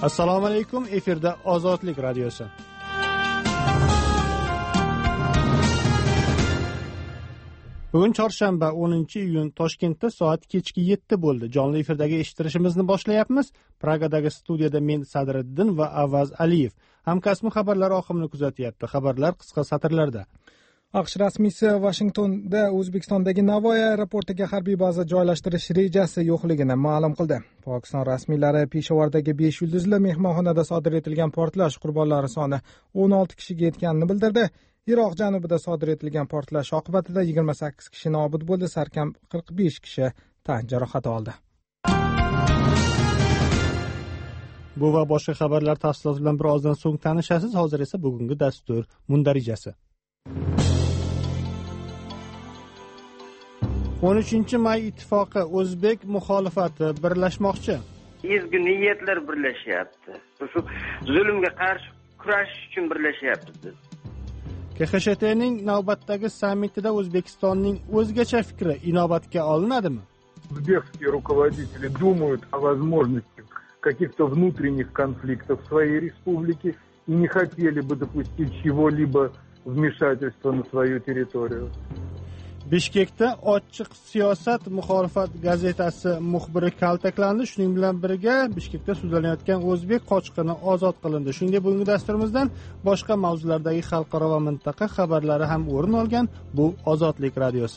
Assalomu alaykum, efirda Ozodlik radiosi. Bugun chorshanba 10-iyun, Toshkentda soat kechki 7 bo'ldi. Jonli efirdagi eshittirishimizni boshlayapmiz. Pragadagi studiyada men Sadriddin va Avaz Aliyev. Hamkasbim xabarlar oqimini kuzatyapti. Xabarlar qisqa satrlarda. AQSh rasmiysi Vashingtonda O'zbekistondagi Navoiy aeroportiga harbiy baza joylashtirish rejasi yo'qligini ma'lum qildi. Pokiston rasmiylari Peshawardagi 5 yulduzli mehmonxonada sodir etilgan portlash qurbonlari soni 16 kishiga yetganini bildirdi. Iroq janubida sodir etilgan portlash oqibatida 28 kishi nobud bo'ldi, sarkam 45 kishi tan jarohati oldi. Bu va boshqa xabarlar tafsiloti bilan birozdan so'ng tanishasiz. Hozir esa bugungi dastur mundarijasi. 13-may ittifoqi o'zbek muxolifati birlashmoqchi. Ezgu niyatlar birlashyapti. Shu zulmga qarshi kurashish uchun birlashyapmiz biz. KXSHTning navbatdagi sammitida O'zbekistonning o'zgacha fikri inobatga olinadimi? Узбекские руководители думают о возможности каких-то внутренних конфликтов в своей республике и не хотели бы допустить чего-либо вмешательства на свою территорию. Bishkekda ochiq siyosat muxolifat gazetasi muxbiri kaltaklandi. Shuning bilan birga Bishkekda sudlanayotgan o'zbek qochqini ozod qilindi. Shuningdek, bugungi dasturimizdan boshqa mavzulardagi xalqaro va mintaqa xabarlari ham o'rin olgan. Bu Ozodlik radiosi.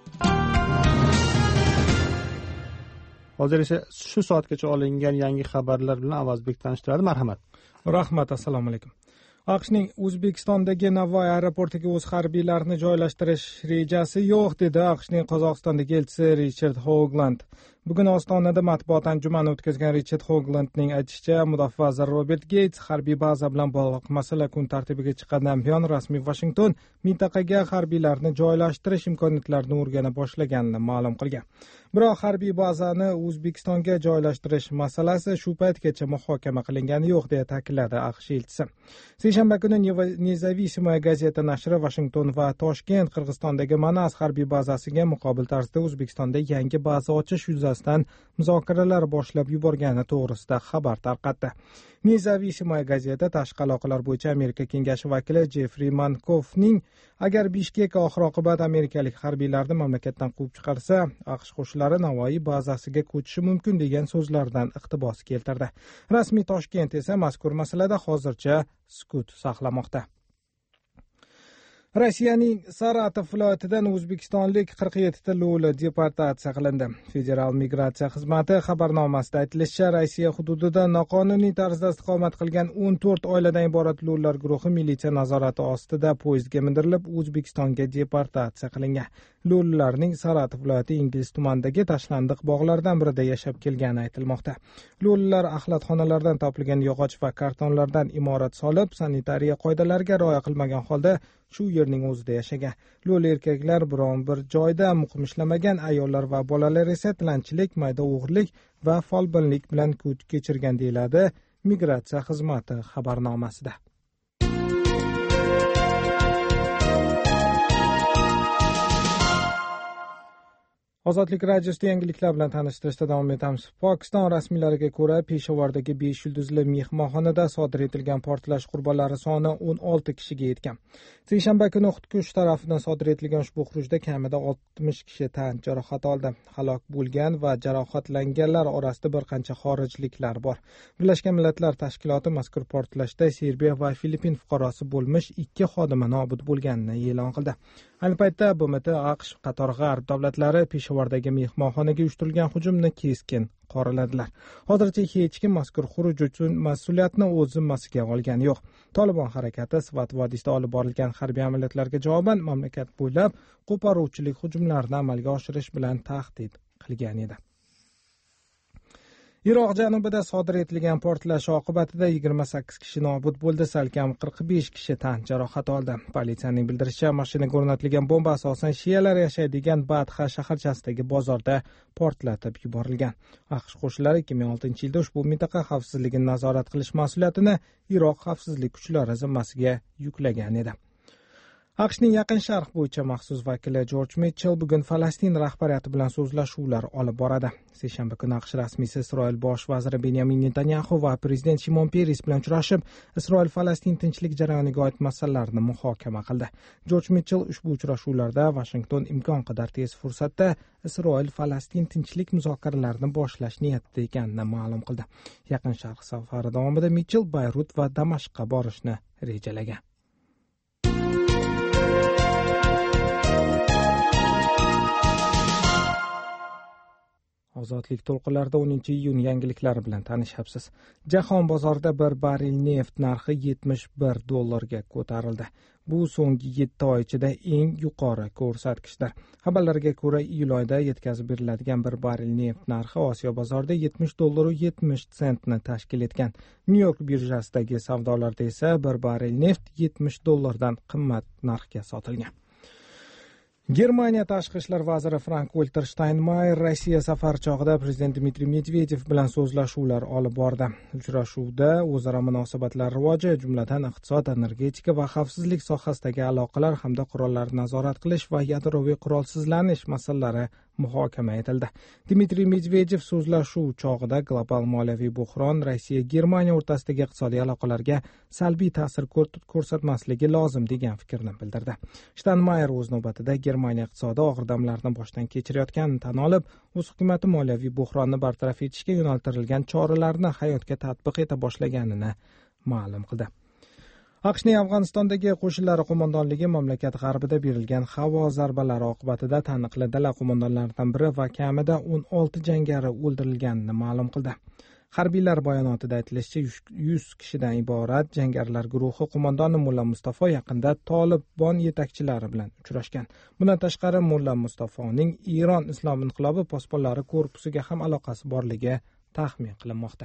Hozir esa shu soatgacha olingan yangi xabarlar bilan Avazbek tanishtiradi. Marhamat. Rahmat, assalomu alaykum. AQShning O'zbekistondagi Navoiy aeroportiga o'z harbiylarini joylashtirish rejasi yo'q, dedi AQShning Qozog'istondagi elchisi Richard Hoagland. Bugun Ostonada matbuot anjumani o'tkazgan Richard Hoaglandning aytishicha, mudofaa vaziri Robert Gates harbiy baza bilan bog'liq masala kun tartibiga chiqqanidan buyon rasmiy Washington mintaqaga harbiylarni joylashtirish imkoniyatlarini o'rgana boshlaganini ma'lum qilgan. Biroq harbiy bazani O'zbekistonga joylashtirish masalasi shu paytgacha muhokama qilingani yo'q, deya ta'kidladi AQSh elchisi. Seshanba kuni Nezavisimaya gazeta nashri Washington va Toshkent Qirg'izistondagi Manas harbiy bazasiga muqobil tarzda O'zbekistonda yangi baza ochish yuzasidan muzokaralar boshlab yuborgani to'g'risida xabar tarqatdi. Nezavisimaya gazeta tashqi aloqalar bo'yicha Amerika kengashi vakili Jeffri Mankovning agar Bishkek oxir-oqibat amerikalik harbiylarni mamlakatdan quvib chiqarsa, AQSh qo'shinlari Navoiy bazasiga ko'chishi mumkin degan so'zlardan iqtibos keltirdi. Rasmiy Toshkent esa mazkur masalada hozircha sukut saqlamoqda. Rossiyaning Saratov viloyatidan o'zbekistonlik 47 ta lo'li deportatsiya qilindi. Federal migratsiya xizmati xabarnomasida aytilishicha, Rossiya hududida noqonuniy tarzda istiqomat qilgan 14 oiladan iborat lo'llar guruhi militsiya nazorati ostida poyezdga mindirilib, O'zbekistonga deportatsiya qilingan. Lo'lilarning Saratov viloyati Ingliz tumanidagi tashlandiq bog'lardan birida yashab kelgani aytilmoqda. Lo'lilar axlatxonalardan topilgan yog'och va kartonlardan imorat solib, sanitariya qoidalariga rioya qilmagan holda shu yerning o'zida yashagan. Lo'li erkaklar biron bir joyda muqim ishlamagan, ayollar va bolalar esa tilanchilik, mayda o'g'irlik va folbinlik bilan kun kechirgan, deyiladi migratsiya xizmati xabarnomasida. Ozodlik radiosida yangiliklar bilan tanishtirishda davom etamiz. Pokiston rasmiylariga ko'ra, Peshawardagi 5 yulduzli mehmonxonada sodir etilgan portlash qurbonlari soni 16 kishiga yetgan. Seshanba kuni xudkush tarafidan sodir etilgan ushbu xurujda kamida 60 kishi tan jarohati oldi. Halok bo'lgan va jarohatlanganlar orasida bir qancha xorijliklar bor. Birlashgan Millatlar Tashkiloti mazkur portlashda Serbiya va Filippin fuqarosi bo'lmish 2 xodima nobud bo'lganini e'lon qildi. Ayni paytda BMT, AQSh qator g'arb davlatlari Peshawardagi mehmonxonaga uyushtirilgan hujumni keskin qoraladilar. Hozircha hech kim mazkur xuruj uchun mas'uliyatni o'z zimmasiga olgani yo'q. Tolibon harakati Svat vodiysida olib borilgan harbiy amaliyotlarga javoban mamlakat bo'ylab qo'poruvchilik hujumlarini amalga oshirish bilan tahdid qilgan edi. Iroq janubida sodir etilgan portlash oqibatida 28 kishi nobud bo'ldi, salkam 45 kishi tan jarohati oldi. Politsiyaning bildirishicha, mashinaga o'rnatilgan bomba asosan shiyalar yashaydigan Badxa shaharchasidagi bozorda portlatib yuborilgan. AQSh qo'shinlari 2006-yilda ushbu mintaqa xavfsizligini nazorat qilish mas'uliyatini Iroq xavfsizlik kuchlari zimmasiga yuklagan edi. AQShning Yaqin Sharq bo'yicha maxsus vakili Jorj Mitchell bugun Falastin rahbariyati bilan so'zlashuvlar olib boradi. Seshanba kuni AQSh rasmiysi Isroil bosh vaziri Benyamin Netanyahu va prezident Shimon Peres bilan uchrashib, Isroil-Falastin tinchlik jarayoniga oid masalalarni muhokama qildi. Jorj Mitchell ushbu uchrashuvlarda Washington imkon qadar tez fursatda Isroil-Falastin tinchlik muzokaralarini boshlash niyatida ekanini ma'lum qildi. Yaqin Sharq safari davomida Mitchell Bayrut va Damashqqa borishni rejalagan. Ozodlik to'lqinlarida 10-iyun yangiliklari bilan tanishyapsiz. Jahon bozorida bir barrel neft narxi $71 ko'tarildi. Bu so'nggi 7 oy ichida eng yuqori ko'rsatkichdir. Xabarlarga ko'ra, iyul oyida yetkazib beriladigan bir barrel neft narxi Osiyo bozorida $70.70 tashkil etgan. Nyu-York birjasidagi savdolarda esa bir barrel neft $70 qimmat narxga sotilgan. Germaniya tashqi ishlar vaziri Frank-Walter Steinmeier Rossiya safari chog'ida prezident Dmitriy Medvedev bilan so'zlashuvlar olib bordi. Uchrashuvda o'zaro munosabatlar rivoji, jumladan iqtisod, energetika va xavfsizlik sohasidagi aloqalar hamda qurollarni nazorat qilish va yadroviy qurolsizlanish masalalari muhokama etildi. Dmitriy Medvedev so'zlashuv chog'ida global moliyaviy buhron Rossiya Germaniya o'rtasidagi iqtisodiy aloqalarga salbiy ta'sir ko'rsatmasligi lozim degan fikrni bildirdi. Steinmeier o'z navbatida Germaniya iqtisodi og'ir damlarni boshdan kechirayotganini tan olib, o'z hukumati moliyaviy buhronni bartaraf etishga yo'naltirilgan choralarni hayotga tatbiq eta boshlaganini ma'lum qildi. AQShning Afg'onistondagi qo'shinlari qo'mondonligi mamlakat g'arbida berilgan havo zarbalari oqibatida taniqli dala qo'mondonlaridan biri va kamida 16 jangari o'ldirilganini ma'lum qildi. Harbiylar bayonotida aytilishicha, 100 kishidan iborat jangarilar guruhi qo'mondoni Mulla Mustafo yaqinda Tolibon yetakchilari bilan uchrashgan. Bundan tashqari Mulla Mustafoning Iron Islom inqilobi posbonlari korpusiga ham aloqasi borligi taxmin qilinmoqda.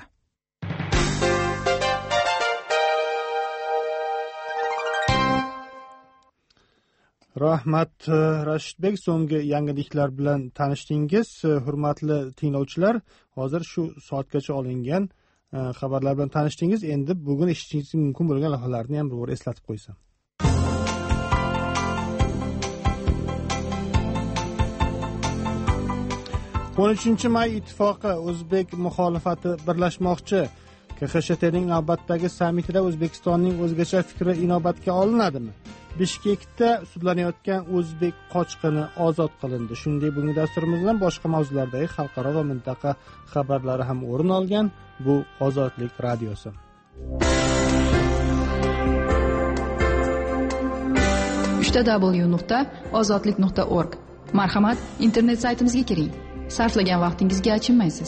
Rahmat Rashidbek, so'nggi yangiliklar bilan tanishdingiz. Hurmatli tinglovchilar, hozir shu soatgacha olingan xabarlar bilan tanishdingiz. Endi bugun eshitishingiz mumkin bo'lgan lavhalarni ham bir bor eslatib qo'ysam. 13 may ittifoqi o'zbek muxolifati birlashmoqchi. KXSHTning navbatdagi sammitida O'zbekistonning o'zgacha fikri inobatga olinadimi? Bishkekda sudlanayotgan o'zbek qochqini ozod qilindi. Shuningdek, bugungi dasturimizdan boshqa mavzulardagi xalqaro va mintaqa xabarlari ham o'rin olgan. Bu Ozodlik radiosi. www.ozodlik.org. Marhamat, internet saytimizga kiring. Sarflagan vaqtingizga achinmaysiz.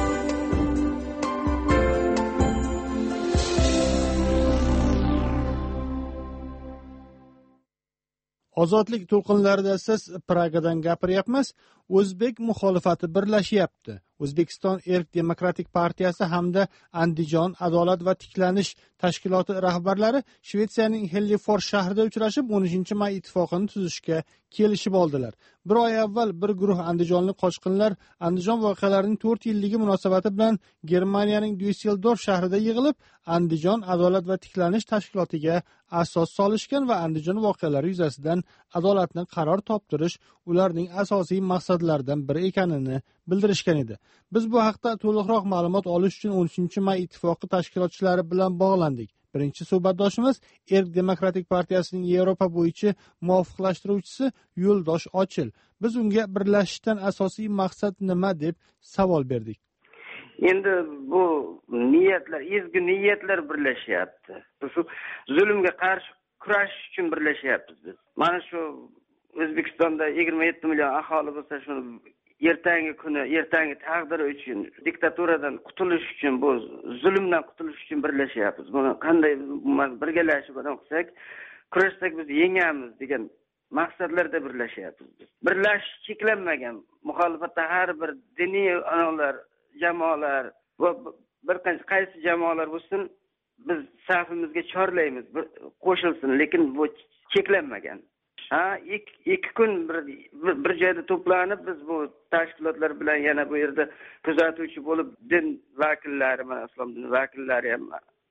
Ozodlik to'lqinlarida siz Pragadan gapiryapmiz. O'zbek muxolifati birlashyapti. O'zbekiston Erk Demokratik partiyasi hamda Andijon adolat va tiklanish tashkiloti rahbarlari Shvetsiyaning Helsingfors shahrida uchrashib, 13 may ittifoqini tuzishga kelishib oldilar. Bir oy avval bir guruh andijonlik qochqinlar Andijon voqealarining 4 yilligi munosabati bilan Germaniyaning Düsseldorf shahrida yig'ilib, Andijon adolat va tiklanish tashkilotiga asos solishgan va Andijon voqealari yuzasidan adolatni qaror toptirish ularning asosiy maqsadlaridan biri ekanini bildirishgan edi. Biz bu haqda to'liqroq ma'lumot olish uchun 13 may ittifoqi tashkilotchilari bilan bog'landik. Birinchi suhbatdoshimiz Erk Demokratik partiyasining Yevropa bo'yicha muvofiqlashtiruvchisi Yo'ldosh Ochil. Biz unga birlashishdan asosiy maqsad nima deb savol berdik. Endi bu niyatlar, ezgu niyatlar birlashyapti. Shu zulmga qarshi kurashish uchun birlashyapmiz biz. Mana shu O'zbekistonda 27 million aholi bo'lsa, shuni ertangi taqdiri uchun, diktaturadan qutulish uchun, bu zulmdan qutulish uchun birlashyapmiz. Buni qanday birgalashib qilsak, kurashsak biz yengamiz degan maqsadlarda birlashyapmiz biz. Birlashish cheklanmagan. Muxolifatda har bir diniy anolar, jamoalar va bir qancha qaysi jamoalar bo'lsin, biz safimizga chorlaymiz, qo'shilsin, lekin bu cheklanmagan. Ikki kun bir joyda to'planib, biz bu tashkilotlar bilan yana bu yerda kuzatuvchi bo'lib, din vakillari, mana islom dini vakillari ham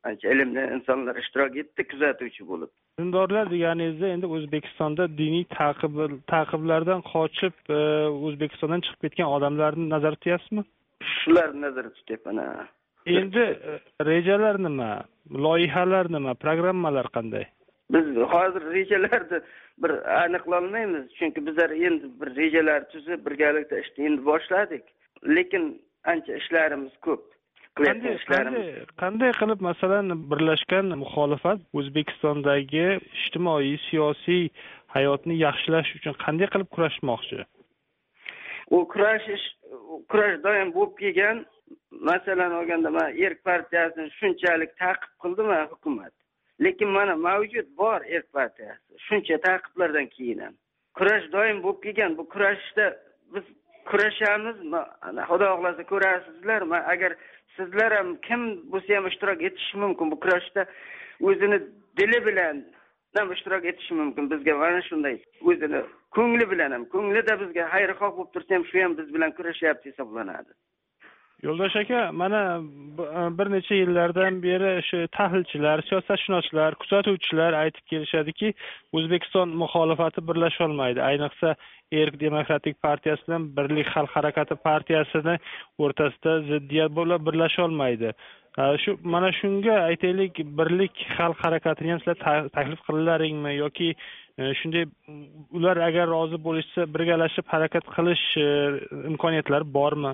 ancha ilmli insonlar ishtirok etdi kuzatuvchi bo'lib. Dindorlar deganingizda endi O'zbekistonda diniy ta'qiblardan qochib O'zbekistondan chiqib ketgan odamlarni nazarda tutyapsizmi? Shularni nazarda tutyapman. Endi rejalar nima, loyihalar nima, programmalar qanday? Biz hozir rejalarni bir aniqlolmaymiz, chunki bizlar endi bir rejalar tuzib birgalikda ishni endi boshladik. Lekin ancha ishlarimiz ko'p. Qanday qilib masalan birlashgan muxolifat O'zbekistondagi ijtimoiy, siyosiy hayotni yaxshilash uchun qanday qilib kurashmoqchi? U kurash doim bo'lib kelgan. Masalan olganda mana Erk partiyasini shunchalik ta'qib qildimi hukumat. Lekin mana mavjud bor Erk partiyasi. Shuncha ta'qiblardan keyin ham kurash doim bo'lib kelgan. Bu kurashda biz kurashamiz. Xudo xohlasa ko'rasizlar. Agar sizlar ham kim bo'lsa ham ishtirok etishi mumkin. Bu kurashda o'zini dili bilan ham ishtirok etishi mumkin. Bizga mana shunday o'zini ko'ngli bilan ham, ko'nglida bizga xayrixoh bo'lib tursa ham shu ham biz bilan kurashyapti hisoblanadi. Yo'ldosh aka, mana bir necha yillardan beri shu tahlilchilar, siyosatshunoslar, kuzatuvchilar aytib kelishadiki, O'zbekiston muxolifati birlasha olmaydi. Ayniqsa Erk demokratik partiyasi bilan Birlik xalq harakati partiyasini o'rtasida ziddiyat bo'lib birlasha olmaydi. Mana shunga aytaylik, Birlik xalq harakatini ham sizlar taklif qillaringmi yoki shunday ular agar rozi bo'lishsa birgalashib harakat qilish imkoniyatlari bormi?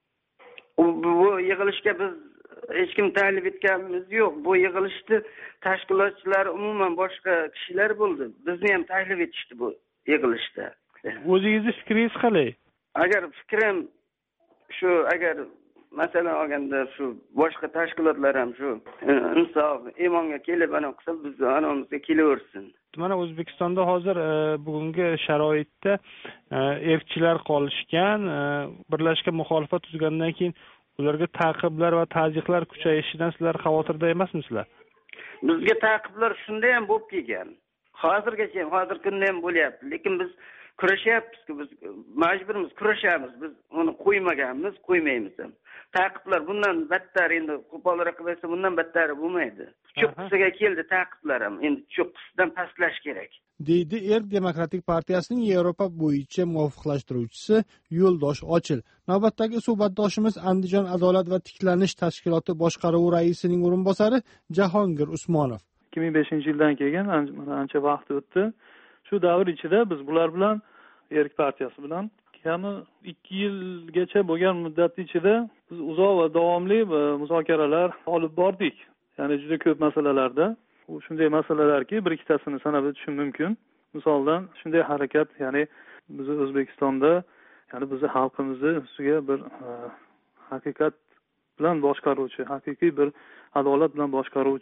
Bu yig'ilishga biz hech kim taklif etganimiz yo'q. Bu yig'ilishni tashkilotchilari umuman boshqa kishilar bo'ldi. Bizni ham taklif etishdi bu yig'ilishda. O'zingizni fikringiz qalay? Agar fikrim shu, agar masalan olganda shu boshqa tashkilotlar ham shu insof, iymonga kelib ana qilsa biz anamizga kelaversin. Mana O'zbekistonda hozir bugungi sharoitda erkchilar qolishgan, birlashgan muxolifat tuzgandan keyin ularga ta'qiblar va ta'ziqlar kuchayishidan sizlar xavotirda emasmisizlar? Bizga ta'qiblar shunday ham bo'lib kelgan. Hozirgacha ham, hozir kunda ham bo'lyapti. Lekin biz kurashyapmiz-ku, biz majburmiz, kurashamiz. Biz uni qo'ymaganmiz, qo'ymaymiz ham. Ta'qiblar bundan battar, endi qo'polroq qilsa bundan battari bo'lmaydi. Cho'qqisiga keldi ta'qiblar ham. Endi cho'qqisidan pastlash kerak. Deydi Erk demokratik partiyasining Yevropa bo'yicha muvofiqlashtiruvchisi Yo'ldosh Ochil. Navbatdagi suhbatdoshimiz Andijon adolat va tiklanish tashkiloti boshqaruvi raisining o'rinbosari Jahongir Usmonov. 2005-yildan keyin ancha vaqt o'tdi. Shu davr ichida biz bular bilan Erk partiyasi bilan kami 2 yilgacha bo'lgan muddat ichida biz uzoq va davomli muzokaralar olib bordik. Ya'ni juda ko'p masalalarda. Bu shunday masalalarki, bir ikkitasini sanab o'tishim mumkin. Misoldan shunday harakat, ya'ni biz O'zbekistonda, ya'ni bizni xalqimizni ustiga bir haqiqat bilan boshqaruvchi, haqiqiy bir adolat bilan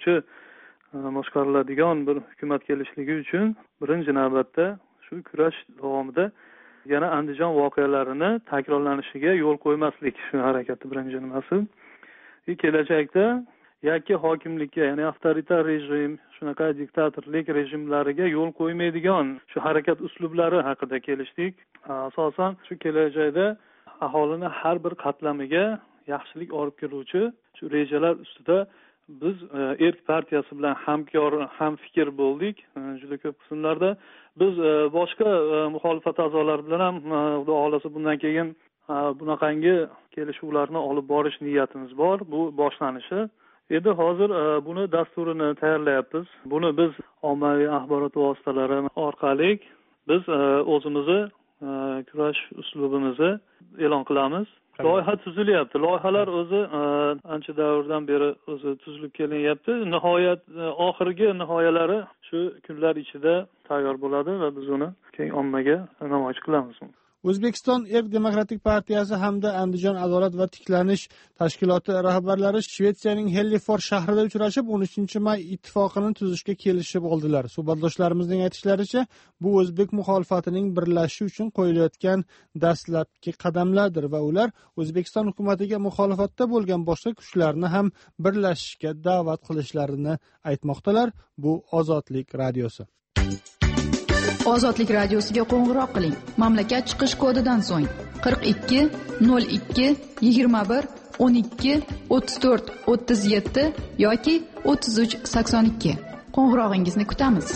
boshqariladigan bir hukumat kelishligi uchun birinchi navbatda shu kurash davomida yana Andijon voqealarini takrorlanishiga yo'l qo'ymaslik shu harakatni birinchi nimasi. Kelajakda yakka hokimlikka, ya'ni avtoritar rejim, shunaqa diktatorlik rejimlariga yo'l qo'ymaydigan shu harakat uslublari haqida kelishdik. Asosan shu kelajakda aholini har bir qatlamiga yaxshilik olib keluvchi shu rejalar ustida biz Erk partiyasi bilan ham fikr bo'ldik. Juda ko'p qismlarda biz boshqa muxolifat a'zolari bilan ham xudo xolasa bundan keyin bunaqangi kelishuvlarni olib borish niyatimiz bor. Bu boshlanishi. Endi hozir buni dasturini tayyorlayapmiz. Buni biz ommaviy axborot vositalari orqali biz o'zimizni kurash uslubimizni e'lon qilamiz. Loyiha tuzilyapti. Loyihalar o'zi ancha davrdan beri o'zi tuzilib kelinyapti. Nihoyat oxirgi nihoyalari shu kunlar ichida tayyor bo'ladi va biz uni keng ommaga namoyish qilamiz. O'zbekiston Erk demokratik partiyasi hamda Andijon adolat va tiklanish tashkiloti rahbarlari Shvetsiyaning Hellifors shahrida uchrashib 13-may ittifoqini tuzishga kelishib oldilar. Suhbatdoshlarimizning aytishlaricha, bu o'zbek muxolifatining birlashishi uchun qo'yilayotgan dastlabki qadamlardir va ular O'zbekiston hukumatiga muxolifatda bo'lgan boshqa kuchlarni ham birlashishga da'vat qilishlarini aytmoqdalar. Bu Ozodlik radiosi. Ozodlik radiosiga qo'ng'iroq qiling. Mamlakat chiqish kodidan so'ng 42 02 21 12 34 37 yoki 33 82. Qo'ng'irog'ingizni kutamiz.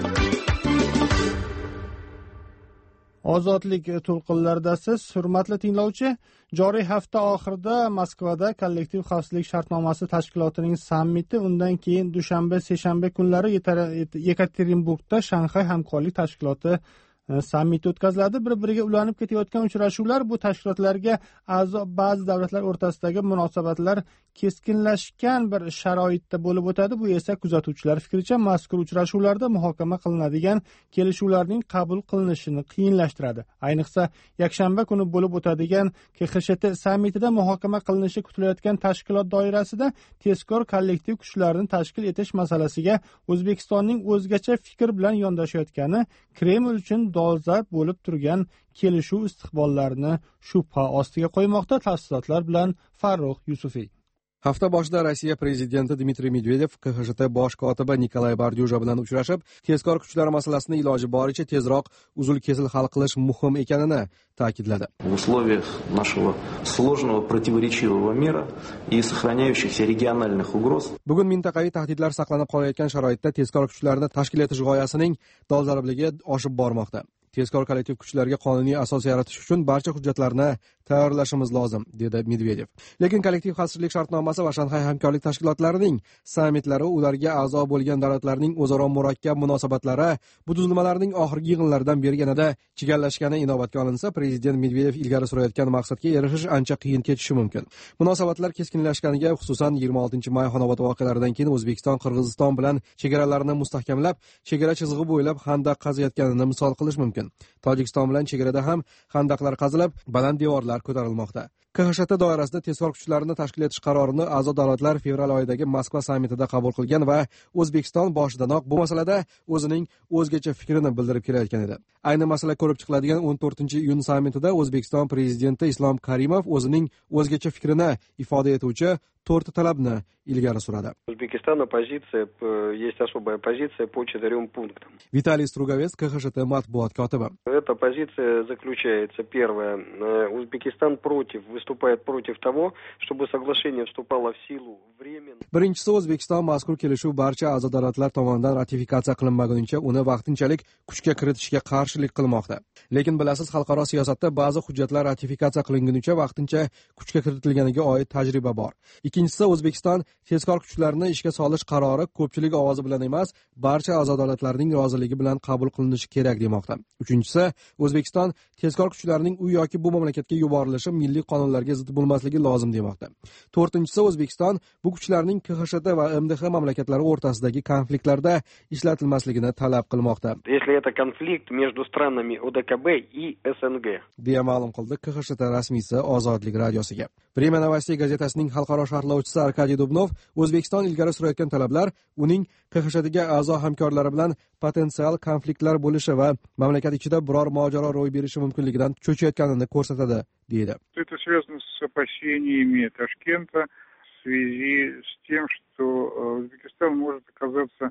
Ozodlik to'lqinlaridasiz, hurmatli tinglovchi. Joriy hafta oxirida Moskvada kollektiv xavfsizlik shartnomasi tashkilotining sammiti, undan keyin dushanba, seshanba kunlari Yekaterinburgda Shanxay hamkorlik tashkiloti sammiti o'tkaziladi. Bir-biriga ulanib ketayotgan uchrashuvlar, bu tashkilotlarga a'zo ba'zi davlatlar o'rtasidagi munosabatlar keskinlashgan bir sharoitda bo'lib o'tadi. Bu esa kuzatuvchilar fikricha mazkur uchrashuvlarda muhokama qilinadigan kelishuvlarning qabul qilinishini qiyinlashtiradi. Ayniqsa yakshanba kuni bo'lib o'tadigan KXSHT sammitida muhokama qilinishi kutilayotgan tashkilot doirasida tezkor kollektiv kuchlarni tashkil etish masalasiga O'zbekistonning o'zgacha fikr bilan yondashayotgani Kreml uchun dolzarb bo'lib turgan kelishuv istiqbollarini shubha ostiga qo'ymoqda. Tafsilotlar bilan Farruh Yusufiy. Hafta boshida Rossiya prezidenti Dmitriy Medvedev KXSHT bosh kotibi Nikolay Bardyuja bilan uchrashib, tezkor kuchlar masalasini iloji boricha tezroq uzul-kesil hal qilish muhim ekanini ta'kidladi. В условиях нашего сложного противоречивого мира и сохраняющихся региональных угроз. Bugun mintaqaviy tahdidlar saqlanib qolayotgan sharoitda tezkor kuchlarni tashkil etish g'oyasining dolzarbligi oshib bormoqda. Tezkor kollektiv kuchlarga qonuniy asos yaratish uchun barcha hujjatlarni tayyorlashimiz lozim, dedi Medvedev. Lekin kollektiv xavfsizlik shartnomasi va Shanxay hamkorlik tashkilotlarining sammitlari, ularga a'zo bo'lgan davlatlarning o'zaro murakkab munosabatlari bu tuzilmalarning oxirgi yig'inlaridan beri yanada chigallashgani inobatga olinsa, prezident Medvedev ilgari surayotgan maqsadga erishish ancha qiyin kechishi mumkin. Munosabatlar keskinlashganiga, xususan 26-may Xonobod voqealaridan keyin O'zbekiston Qirg'iziston bilan chegaralarini mustahkamlab, chegara chizig'i bo'ylab xandaq qaziyotganini misol qilish mumkin. Tojikiston bilan chegarada ham xandaqlar qazilib, baland devorlar ko'tarilmoqda. KXSHT doirasida tezkor kuchlarni tashkil etish qarorini a'zo davlatlar fevral oyidagi Moskva sammitida qabul qilgan va O'zbekiston boshidanoq bu masalada o'zining o'zgacha fikrini bildirib kelayotgan edi. Ayni masala ko'rib chiqiladigan 14-iyun sammitida O'zbekiston prezidenti Islom Karimov o'zining o'zgacha fikrini ifoda etuvchi 4 talabni ilgari suradi. O'zbekiston позиция, есть особая позиция по 4 пунктам. Vitaliy Strugovets, KXSHT matbuot kotibi. Эта позиция заключается: первое, Узбекистан выступает против того, чтобы соглашение вступало в силу временно. Birinchisi, O'zbekiston mazkur kelishuv barcha a'zo davlatlar tomonidan ratifikatsiya qilinmagunicha uni vaqtinchalik kuchga kiritishga qarshilik qilmoqda. Lekin bilasiz, xalqaro siyosatda ba'zi hujjatlar ratifikatsiya qilingunicha vaqtincha kuchga kiritilganiga oid tajriba bor. Ikkinchisi, O'zbekiston tezkor kuchlarni ishga solish qarori ko'pchilik ovozi bilan emas, barcha a'zo davlatlarning roziligi bilan qabul qilinishi kerak demoqda. Uchinchisi, O'zbekiston tezkor kuchlarning u yoki bu mamlakatga yuborilishi milliy qonunlarga zid bo'lmasligi lozim demoqda. To'rtinchisi, O'zbekiston bu kuchlarning KXSHT va MDH mamlakatlari o'rtasidagi konfliktlarda ishlatilmasligini talab qilmoqda. Если это конфликт между странами ОДКБ и СНГ. deya ma'lum qildi KXSHT rasmiysi Ozodlik radiosiga. Vremya Novosti gazetasining xalqaro sharhlovchisi Arkadiy Dubnov O'zbekiston ilgari surayotgan talablar uning KXSHTga a'zo hamkorlari bilan potensial konfliktlar bo'lishi va mamlakat ichida biror mojaro ro'y berishi mumkinligidan cho'chiyotganini ko'rsatadi, deydi. Это связано с опасениями Ташкента в связи с тем, что Узбекистан может оказаться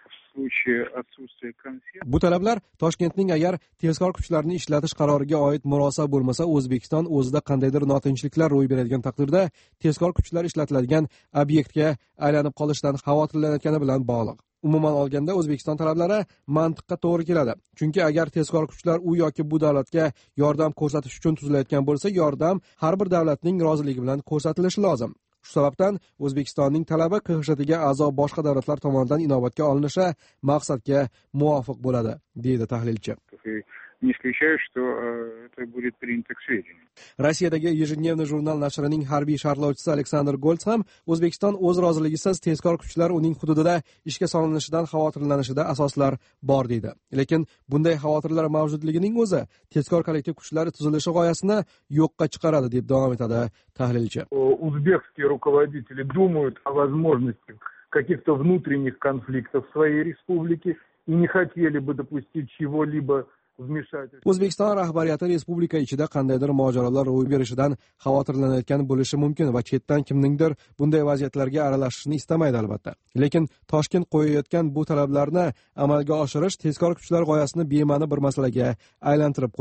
Bu talablar Toshkentning agar tezkor kuchlarni ishlatish qaroriga oid murosa bo'lmasa, O'zbekiston o'zida qandaydir notinchliklar ro'y beradigan taqdirda tezkor kuchlar ishlatiladigan obyektga aylanib qolishdan xavotirlanayotgani bilan bog'liq. Umuman olganda, O'zbekiston talablari mantiqqa to'g'ri keladi. Chunki agar tezkor kuchlar u yoki bu davlatga yordam ko'rsatish uchun tuzilayotgan bo'lsa, yordam har bir davlatning roziligi bilan ko'rsatilishi lozim. Shu sababdan O'zbekistonning talabi KXSHTga a'zo boshqa davlatlar tomonidan inobatga olinishi maqsadga muvofiq bo'ladi, deydi tahlilchi. Не исключаю, что это будет принято к сведению. Rossiyadagi Ежедневный jurnal nashrining harbiy sharhlovchisi Aleksandr Golts ham O'zbekiston o'z roziligisiz tezkor kuchlar uning hududida ishga solinishidan xavotirlanishida asoslar bor deydi. Lekin bunday xavotirlar mavjudligining o'zi tezkor kollektiv kuchlar tuzilishi g'oyasini yo'qqa chiqaradi, deb davom etadi tahlilchi. Узбекские руководители думают о возможности каких-то внутренних конфликтов в своей республике и не хотели бы допустить чего-либо. O'zbekiston rahbariyati respublika ichida qandaydir mojarolar ro'y berishidan xavotirlanayotgan bo'lishi mumkin va chetdan kimningdir bunday vaziyatlarga aralashishni istamaydi albatta. Lekin Toshkent qo'yayotgan bu talablarni amalga oshirish tezkor kuchlar g'oyasini bema'ni bir masalaga aylantirib qo'yadi.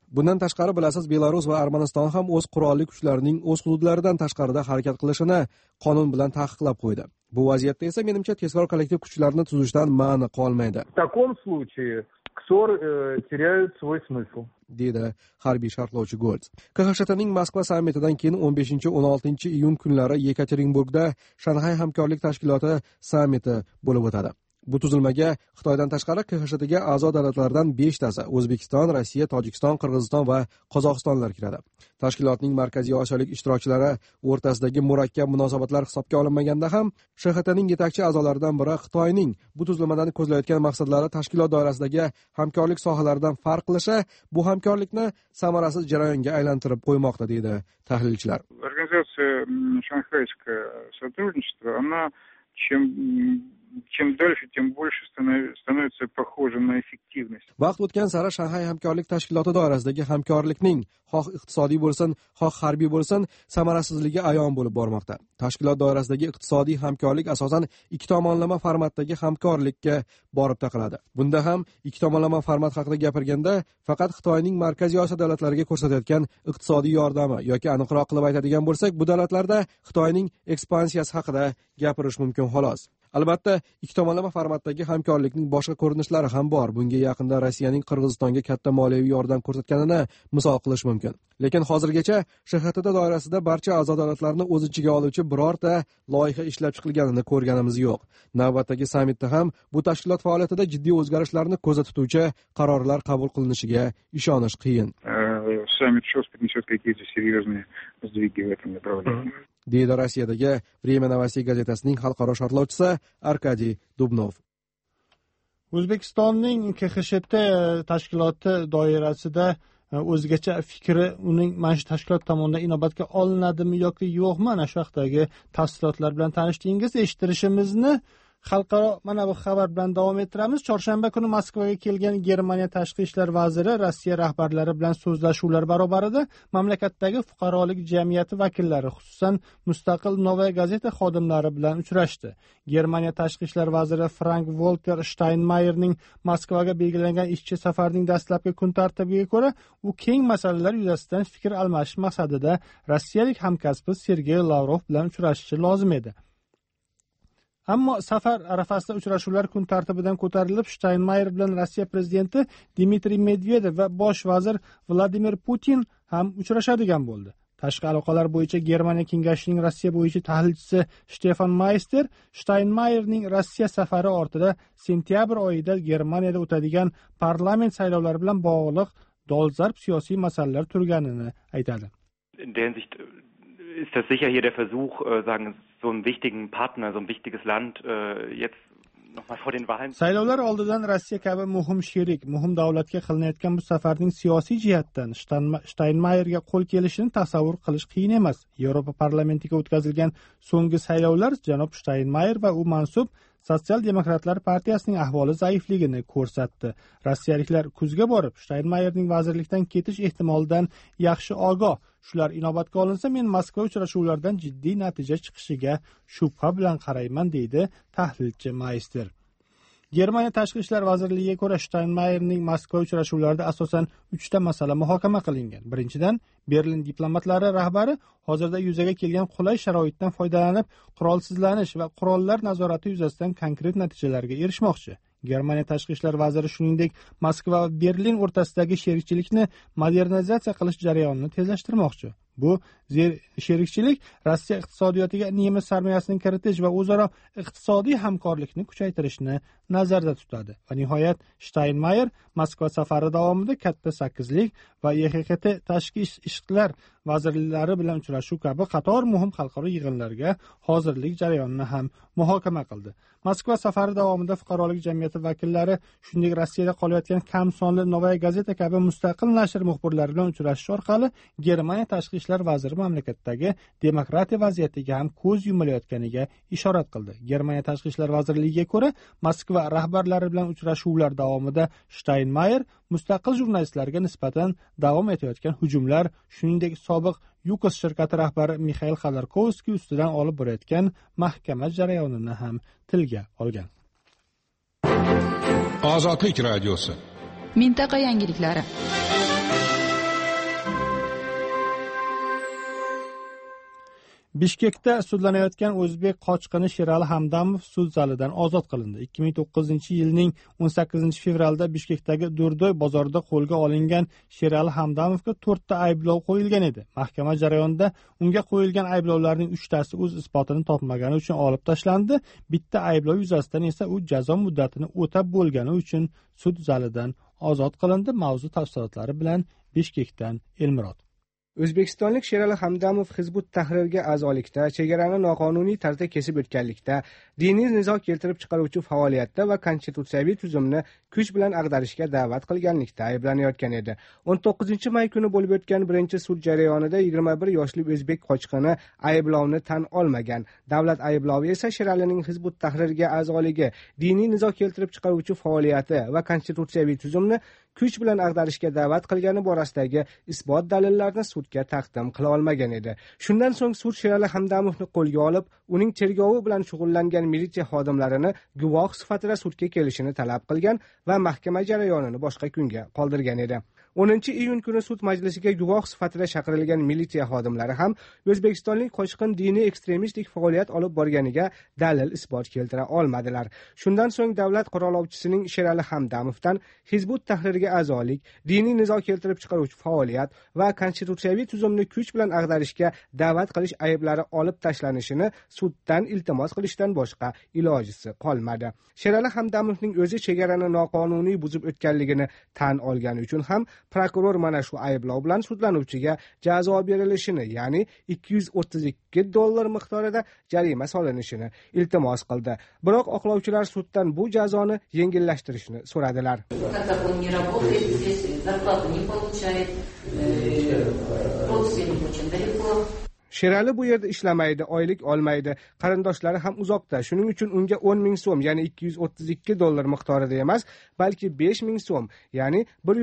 Bundan tashqari bilasiz, Belarus va Armaniston ham o'z qurolli kuchlarining o'z hududlaridan tashqarida harakat qilishini qonun bilan taqiqlab qo'ydi. Bu vaziyatda esa menimcha tezkor kollektiv kuchlarni tuzishdan ma'ni qolmaydi. В таком случае КСОР теряет свой смысл. Dedi harbiy sharhlovchi Golds. KXSHTning Moskva sammitidan keyin 15-16 iyun kunlari Yekaterinburgda Shanxay hamkorlik tashkiloti sammiti bo'lib o'tadi. Bu tuzilmaga Xitoydan tashqari KXSHTga a'zo davlatlardan 5 tasi O'zbekiston, Rossiya, Tojikiston, Qirg'iziston va Qozog'istonlar kiradi. Tashkilotning markaziy osiyolik ishtirokchilari o'rtasidagi murakkab munosabatlar hisobga olinmaganda ham SHTning yetakchi a'zolaridan biri Xitoyning bu tuzilmadan ko'zlayotgan maqsadlari tashkilot doirasidagi hamkorlik sohalaridan farq qilishi bu hamkorlikni samarasiz jarayonga aylantirib qo'ymoqda, deydi tahlilchilar. Organizatsiya Шанхайское сотрудничество, она чем дальше, тем больше становится похожа на эффективность. Vaqt o'tgan sari Shanxay hamkorlik tashkiloti doirasidagi hamkorlikning xoh iqtisodiy bo'lsin, xoh harbiy bo'lsin, samarasizligi ayon bo'lib bormoqda. Tashkilot doirasidagi iqtisodiy hamkorlik asosan ikki tomonlama formatdagi hamkorlikka borib taqaladi. Bunda ham ikki tomonlama format haqida gapirganda faqat Xitoyning Markaziy Osiyo davlatlariga ko'rsatayotgan iqtisodiy yordami yoki aniqroq qilib aytadigan bo'lsak, bu davlatlarda Xitoyning ekspansiyasi haqida gapirish mumkin xolos. Albatta, ikki tomonlama formatdagi hamkorlikning boshqa ko'rinishlari ham bor. Bunga yaqinda Rossiyaning Qirg'izistonga katta moliyaviy yordam ko'rsatganini misol qilish mumkin. Lekin hozirgacha SHT doirasida barcha a'zo davlatlarni o'z ichiga oluvchi birorta loyiha ishlab chiqilganini ko'rganimiz yo'q. Navbatdagi sammitda ham bu tashkilot faoliyatida jiddiy o'zgarishlarni ko'zda tutuvchi qarorlar qabul qilinishiga ishonish qiyin. Саммит ШОС принесет какие-то серьезные сдвиги в этом направлении. Deydi Rossiyadagi Vremya Novosti gazetasining xalqaro sharhlovchisi Arkadiy Dubnov. O'zbekistonning KXSHT tashkiloti doirasida o'zgacha fikri uning mana shu tashkilot tomonidan inobatga olinadimi yoki yo'qmi, mana shu haqidagi tafsilotlar bilan tanishdingiz. Eshittirishimizni xalqaro mana bu xabar bilan davom ettiramiz. Chorshanba kuni Moskvaga kelgan Germaniya tashqi ishlar vaziri Rossiya rahbarlari bilan so'zlashuvlar barobarida mamlakatdagi fuqarolik jamiyati vakillari, xususan mustaqil Novaya gazeta xodimlari bilan uchrashdi. Germaniya tashqi ishlar vaziri Frank-Walter Steinmeierning Moskvaga belgilangan ishchi safarining dastlabki kun tartibiga ko'ra, u keng masalalar yuzasidan fikr almashish maqsadida rossiyalik hamkasbi Sergey Lavrov bilan uchrashishi lozim edi. Ammo safar arafasida uchrashuvlar kun tartibidan ko'tarilib, Steinmeier bilan Rossiya prezidenti Dmitriy Medvedev va bosh vazir Vladimir Putin ham uchrashadigan bo'ldi. Tashqi aloqalar bo'yicha Germaniya kengashining Rossiya bo'yicha tahlilchisi Stefan Meister Steinmeierning Rossiya safari ortida sentyabr oyida Germaniyada o'tadigan parlament saylovlari bilan bog'liq dolzarb siyosiy masalalar turganini aytadi. In der Hinsicht ist das sicher hier der Versuch, sagen so einen wichtigen Partner, so ein wichtiges Land jetzt nochmal vor den Wahlen. Saylovlar oldidan Rossiya kabi muhim sherik, muhim davlatga qilinayotgan bu safarning siyosiy jihatdan Steinmeierga qo'l kelishini tasavvur qilish qiyin emas. Yevropa parlamentiga o'tkazilgan so'nggi saylovlar janob Steinmeier va u mansub Sotsial demokratlar partiyasining ahvoli zaifligini ko'rsatdi. Rossiyaliklar kuzga borib Steinmeierning vazirlikdan ketish ehtimolidan yaxshi ogoh. Shular inobatga olinsa, men Moskva uchrashuvlaridan jiddiy natija chiqishiga shubha bilan qarayman, deydi tahlilchi Meister. Germaniya tashqi ishlar vazirligiga ko'ra, Steinmeierning Moskva uchrashuvlarida asosan 3 ta masala muhokama qilingan. Birinchidan, Berlin diplomatlari rahbari hozirda yuzaga kelgan qulay sharoitdan foydalanib, qurolsizlanish va qurollar nazorati yuzasidan konkret natijalarga erishmoqchi. Germaniya tashqi ishlar vaziri shuningdek Moskva va Berlin o'rtasidagi sherikchilikni modernizatsiya qilish jarayonini tezlashtirmoqchi. Bu sherikchilik Rossiya iqtisodiyotiga nemis armiyasini kiritish va o'zaro iqtisodiy hamkorlikni kuchaytirishni nazarda tutadi. Va nihoyat Steinmeier Moskva safari davomida katta 8lik va YXT tashqi ishlar vazirlari bilan uchrashuv kabi qator muhim xalqaro yig'inlarga hozirlik jarayonini ham muhokama qildi. Moskva safari davomida fuqarolik jamiyati vakillari, shuningdek Rossiyada qolayotgan kam sonli Novaya gazeta kabi mustaqil nashr muxbirlari bilan uchrashish orqali Germaniya tashqi ishlar vaziri mamlakatdagi demokratiya vaziyatiga ham ko'z yumilayotganiga ishorat qildi. Germaniya tashqi ishlar vazirligiga ko'ra, Moskva rahbarlari bilan uchrashuvlar davomida Steinmeier mustaqil jurnalistlarga nisbatan davom etayotgan hujumlar, shuningdek sobiq Yukos shirkati rahbari Mikhail Khodorkovskiy ustidan olib borayotgan mahkama jarayonini ham tilga olgan. Ozodlik radiosi. Mintaqa yangiliklari. Bishkekda sudlanayotgan o'zbek qochqini Sherali Hamdamov sud zalidan ozod qilindi. 2009-yilning 18-fevralda Bishkekdagi Durdoy bozorida qo'lga olingan Sherali Hamdamovga 4 ta ayblov qo'yilgan edi. Mahkama jarayonida unga qo'yilgan ayblovlarning 3 tasi o'z isbotini topmagani uchun olib tashlandi. Bitta ayblov yuzasidan esa u jazo muddatini o'tab bo'lgani uchun sud zalidan ozod qilindi. Mavzu tafsilotlari bilan Bishkekdan Elmurod. O'zbekistonlik Sherali Hamdamov Hizbut Tahrirga a'zolikda, chegarani noqonuniy tarzda kesib o'tganlikda, diniy nizo keltirib chiqaruvchi faoliyatda va konstitutsiyaviy tuzumni kuch bilan ag'darishga da'vat qilganlikda ayblanayotgan edi. 19-may kuni bo'lib o'tgan birinchi sud jarayonida 21 yoshli o'zbek qochqini ayblovni tan olmagan. Davlat ayblovi esa Sheralining Hizbut Tahrirga a'zoligi, diniy nizo keltirib chiqaruvchi faoliyati va konstitutsiyaviy tuzumni kuch bilan ag'darishga da'vat qilgani borasidagi isbot dalillarni sudga taqdim qila olmagan edi. Shundan so'ng sud Sherali Hamdamovni qo'lga olib, uning tergovi bilan shug'ullangan militsiya xodimlarini guvoh sifatida sudga kelishini talab qilgan va mahkama jarayonini boshqa kunga qoldirgan edi. 10-iyun kuni sud majlisiga guvoh sifatida chaqirilgan militsiya xodimlari ham o'zbekistonlik qochqin diniy ekstremistik faoliyat olib borganiga dalil isbot keltira olmadilar. Shundan so'ng davlat qo'riqlovchisining Sherali Hamdamovdan Hizbut Tahrirga a'zolik, diniy nizo keltirib chiqaruvchi faoliyat va konstitutsiyaviy tuzumni kuch bilan ag'darishga da'vat qilish ayblari olib tashlanishini suddan iltimos qilishdan boshqa ilojisi qolmadi. Sherali Hamdamovning o'zi chegarani noqonuniy buzib o'tganligini tan olgani uchun ham prokuror mana shu ayblov bilan sudlanuvchiga jazo berilishini, ya'ni $232 miqdorida jarima solinishini iltimos qildi. Biroq oqlovchilar suddan bu jazoni yengillashtirishni so'radilar. Sherali bu yerda ishlamaydi, oylik olmaydi, qarindoshlari ham uzoqda. Shuning uchun unga 10 ming so'm, ya'ni $232 miqdorida emas, balki 5 ming so'm, ya'ni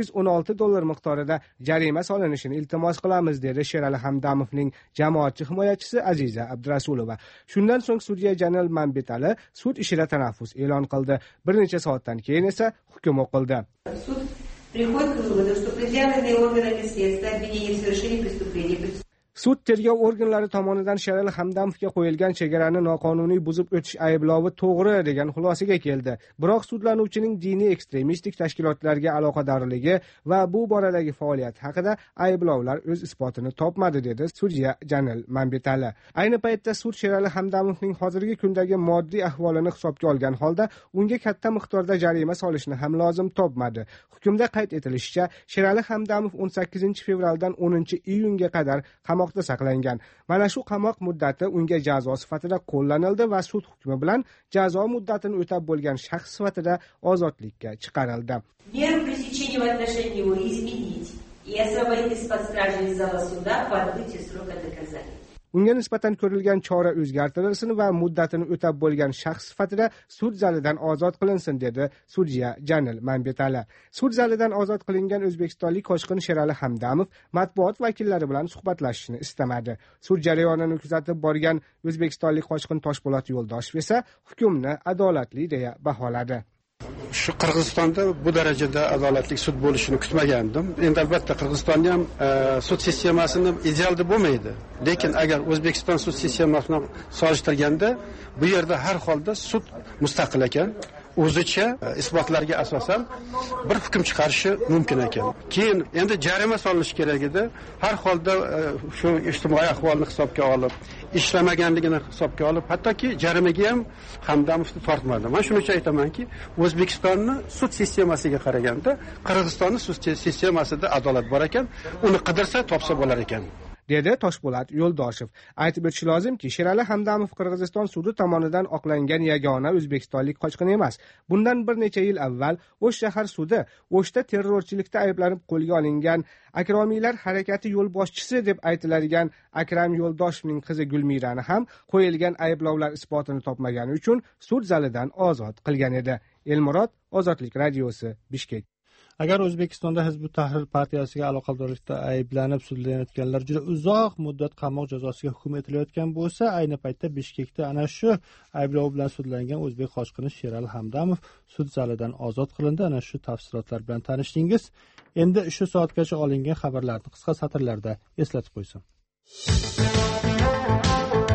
$116 miqdorida jarima solinishini iltimos qilamiz, dedi Sherali Hamdamovning jamoatchi himoyachisi Aziza Abdurasulova. Shundan so'ng sudya Janal Mambetali sud ishida tanaffus e'lon qildi. Bir necha soatdan keyin esa hukm o'qildi. Суд приходит к выводу, что предъявленные органами следствия обвинения в совершении преступления. Sud tergov organlari tomonidan Sherali Hamdamovga qo'yilgan chegarani noqonuniy buzib o'tish ayblovi to'g'ri degan xulosaga keldi. Biroq sudlanuvchining diniy ekstremistik tashkilotlarga aloqadorligi va bu boradagi faoliyat haqida ayblovlar o'z isbotini topmadi, dedi sudya Janal Mambetali. Ayni paytda sud Sherali Hamdamovning hozirgi kundagi moddiy ahvolini hisobga olgan holda unga katta miqdorda jarima solishni ham lozim topmadi. Hukmda qayd etilishicha, Sherali Hamdamov 18-fevraldan 10-iyunga qadar qamoqda saqlangan. Mana shu qamoq muddati unga jazo sifatida qo'llanildi va sud hukmi bilan jazo muddatini o'tab bo'lgan shaxs sifatida ozodlikka chiqarildi. Меру пресечения в отношении его изменить и освободить из-под стражи зала суда по отбытию срока доказания. Unga nisbatan ko'rilgan chora o'zgartirilsin va muddatini o'tab bo'lgan shaxs sifatida sud zalidan ozod qilinsin, dedi sudya Janal Mambetali. Sud zalidan ozod qilingan o'zbekistonlik qochqin Sherali Hamdamov matbuot vakillari bilan suhbatlashishni istamadi. Sud jarayonini kuzatib borgan o'zbekistonlik qochqin Toshpo'lat Yo'ldoshev esa hukmni adolatli deya baholadi. Shu Qirg'izistonda bu darajada adolatli sud bo'lishini kutmagandim. Endi albatta Qirg'izistonda ham sud sistemasini ideal deb bo'lmaydi. Lekin agar O'zbekiston sud sistemasini solishtirganda, bu yerda har holda sud mustaqil ekan. O'zicha isbotlarga asosan bir hukm chiqarishi mumkin ekan. Keyin endi jarima solinishi kerak edi. Har holda shu ijtimoiy ahvolni hisobga olib, ishlamaganligini hisobga olib, hattoki jarimaga ham Hamdamovni tortmadi. Men shuning uchun aytamanki, O'zbekistonni sud sistemasiga qaraganda Qirg'izistonning sud sistemasida adolat bor ekan, uni qidirsa topsa bo'lar ekan, dedi Toshpo'lat Yo'ldoshev. Aytib o'tish lozimki, Sherali Hamdamov Qirg'iziston sudi tomonidan oqlangan yagona o'zbekistonlik qochqin emas. Bundan bir necha yil avval O'sh shahar sudi O'shda terrorchilikda ayblanib qo'lga olingan Akromiylar harakati yo'lboshchisi deb aytiladigan Akram Yo'ldoshevning qizi Gulmirani ham qo'yilgan ayblovlar isbotini topmagani uchun sud zalidan ozod qilgan edi. Elmurod, Ozodlik radiosi, Bishkek. Agar O'zbekistonda Hizbut Tahrir partiyasiga aloqadorlikda ayblanib sudlanayotganlar juda uzoq muddat qamoq jazosiga hukm etilayotgan bo'lsa, ayni paytda Bishkekda ana shu ayblov bilan sudlangan o'zbek qochqini Sherali Hamdamov sud zalidan ozod qilindi. Ana shu tafsilotlar bilan tanishdingiz. Endi shu soatgacha olingan xabarlarni qisqa satrlarda eslatib qo'ysam.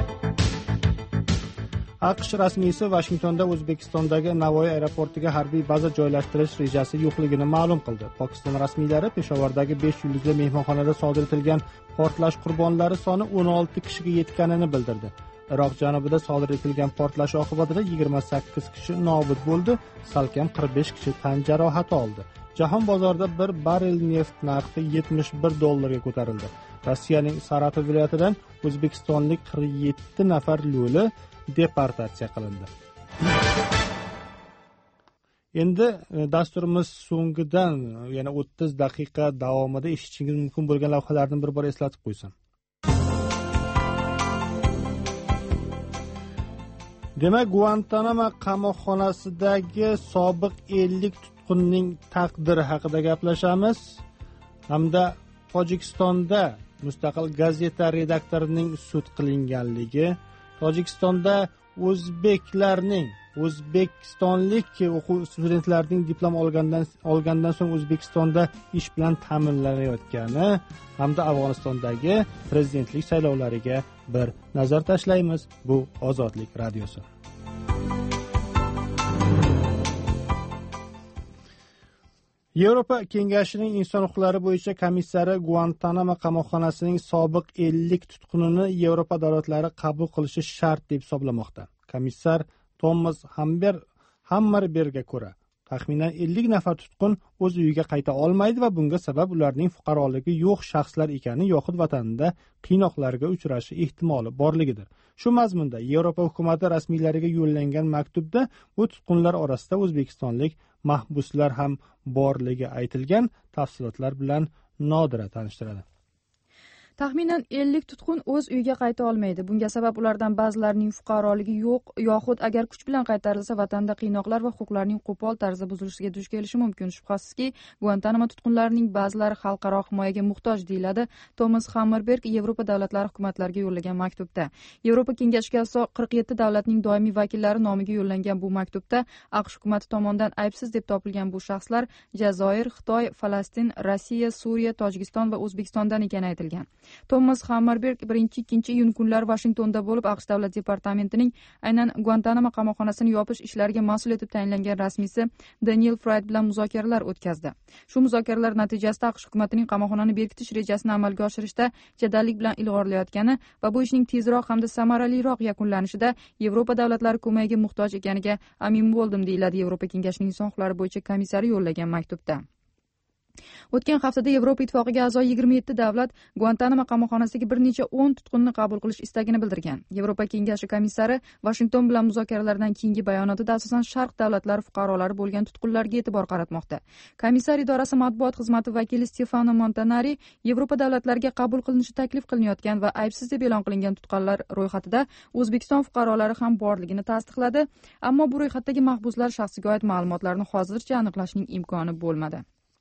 AQSh rasmiysi Vashingtonda O'zbekistondagi Navoiy aeroportiga harbiy baza joylashtirish rejasi yo'qligini ma'lum qildi. Pokiston rasmiylari Peshovardagi 5 yulduzli mehmonxonada sodir etilgan portlash qurbonlari soni 16 kishiga yetganini bildirdi. Iroq janubida sodir etilgan portlash oqibatida 28 kishi nobud bo'ldi, salkam 45 kishi tan jarohati oldi. Jahon bozorida bir barrel neft narxi $71 ga ko'tarildi. Rossiyaning Saratov viloyatidan o'zbekistonlik 47 nafar lo'li deportatsiya qilindi. Endi dasturimiz so'ngidan yana 30 daqiqa davomida eshitishingiz mumkin bo'lgan lavhalarni bir bor eslatib qo'ysam. Demak, Guantanamo qamoqxonasidagi sobiq 50 tutqunning taqdiri haqida gaplashamiz hamda Tojikistonda mustaqil gazeta redaktorining sud qilinganligi, Tojikistonda o'zbekistonlik o'quv studentlarining diplom olgandan so'ng O'zbekistonda ish bilan ta'minlanayotgani hamda Afg'onistondagi prezidentlik saylovlariga bir nazar tashlaymiz. Bu Ozodlik radiosi. Yevropa Kengashining inson huquqlari bo'yicha komissari Guantanamo qamoqxonasining sobiq 50 tutqunini Yevropa davlatlari qabul qilishi shart deb hisoblamoqda. Komissar Thomas Hammarbergga ko'ra, taxminan 50 nafar tutqun o'z uyiga qayta olmaydi va bunga sabab ularning fuqaroligi yo'q shaxslar ekani yoxud vatanida qiynoqlarga uchrashi ehtimoli borligidir. Shu mazmunda Yevropa hukumati rasmiylariga yo'llangan maktubda bu tutqunlar orasida o'zbekistonlik mahbuslar ham borligi aytilgan. Tafsilotlar bilan Nodira tanishtiradi. Taxminan 50 tutqun o'z uyiga qayta olmaydi. Bunga sabab ulardan ba'zilarining fuqaroligi yo'q yoxud agar kuch bilan qaytarilsa vatanda qiynoqlar va huquqlarning qo'pol tarzda buzilishiga duch kelishi mumkin. Shubhasizki, Guantanamo tutqunlarining ba'zilari xalqaro himoyaga muhtoj deyiladi Thomas Hammarberg Yevropa davlatlari hukumatlariga yo'llagan maktubda. Yevropa Kengashiga a'zo 47 davlatning doimiy vakillari nomiga yo'llangan bu maktubda AQSh hukumati tomonidan aybsiz deb topilgan bu shaxslar Jazoir, Xitoy, Falastin, Rossiya, Suriya, Tojikiston va O'zbekistondan ekani aytilgan. Thomas Hammarberg 1-2 iyun kunlari Washingtonda bo'lib, AQSh davlat departamentining aynan Guantanamo qamoqxonasini yopish ishlariga mas'ul etib tayinlangan rasmiysi Daniel Fried bilan muzokaralar o'tkazdi. Shu muzokaralar natijasida AQSh hukumatining qamoqxonani berkitish rejasini amalga oshirishda jadallik bilan ilg'orlayotgani va bu ishning tezroq hamda samaraliroq yakunlanishida Yevropa davlatlari ko'magiga muhtoj ekaniga amin bo'ldim, deyiladi Yevropa Kengashining inson huquqlari bo'yicha komissari yo'llagan maktubda. O'tgan haftada Yevropa ittifoqiga a'zo 27 davlat Guantanamo qamoqxonasidagi bir necha 10 tutqunni qabul qilish istagini bildirgan. Yevropa Kengashi komissari Washington bilan muzokaralardan keyingi bayonotida asosan Sharq davlatlari fuqarolari bo'lgan tutqunlarga e'tibor qaratmoqda. Komissar idorasi matbuot xizmati vakili Stefano Montanari Yevropa davlatlariga qabul qilinishi taklif qilinayotgan va aybsiz deb e'lon qilingan tutqunlar ro'yxatida O'zbekiston fuqarolari ham borligini tasdiqladi, ammo bu ro'yxatdagi mahbuslar shaxsiga oid ma'lumotlarni hozircha aniqlashning imkoni bo'lmadi.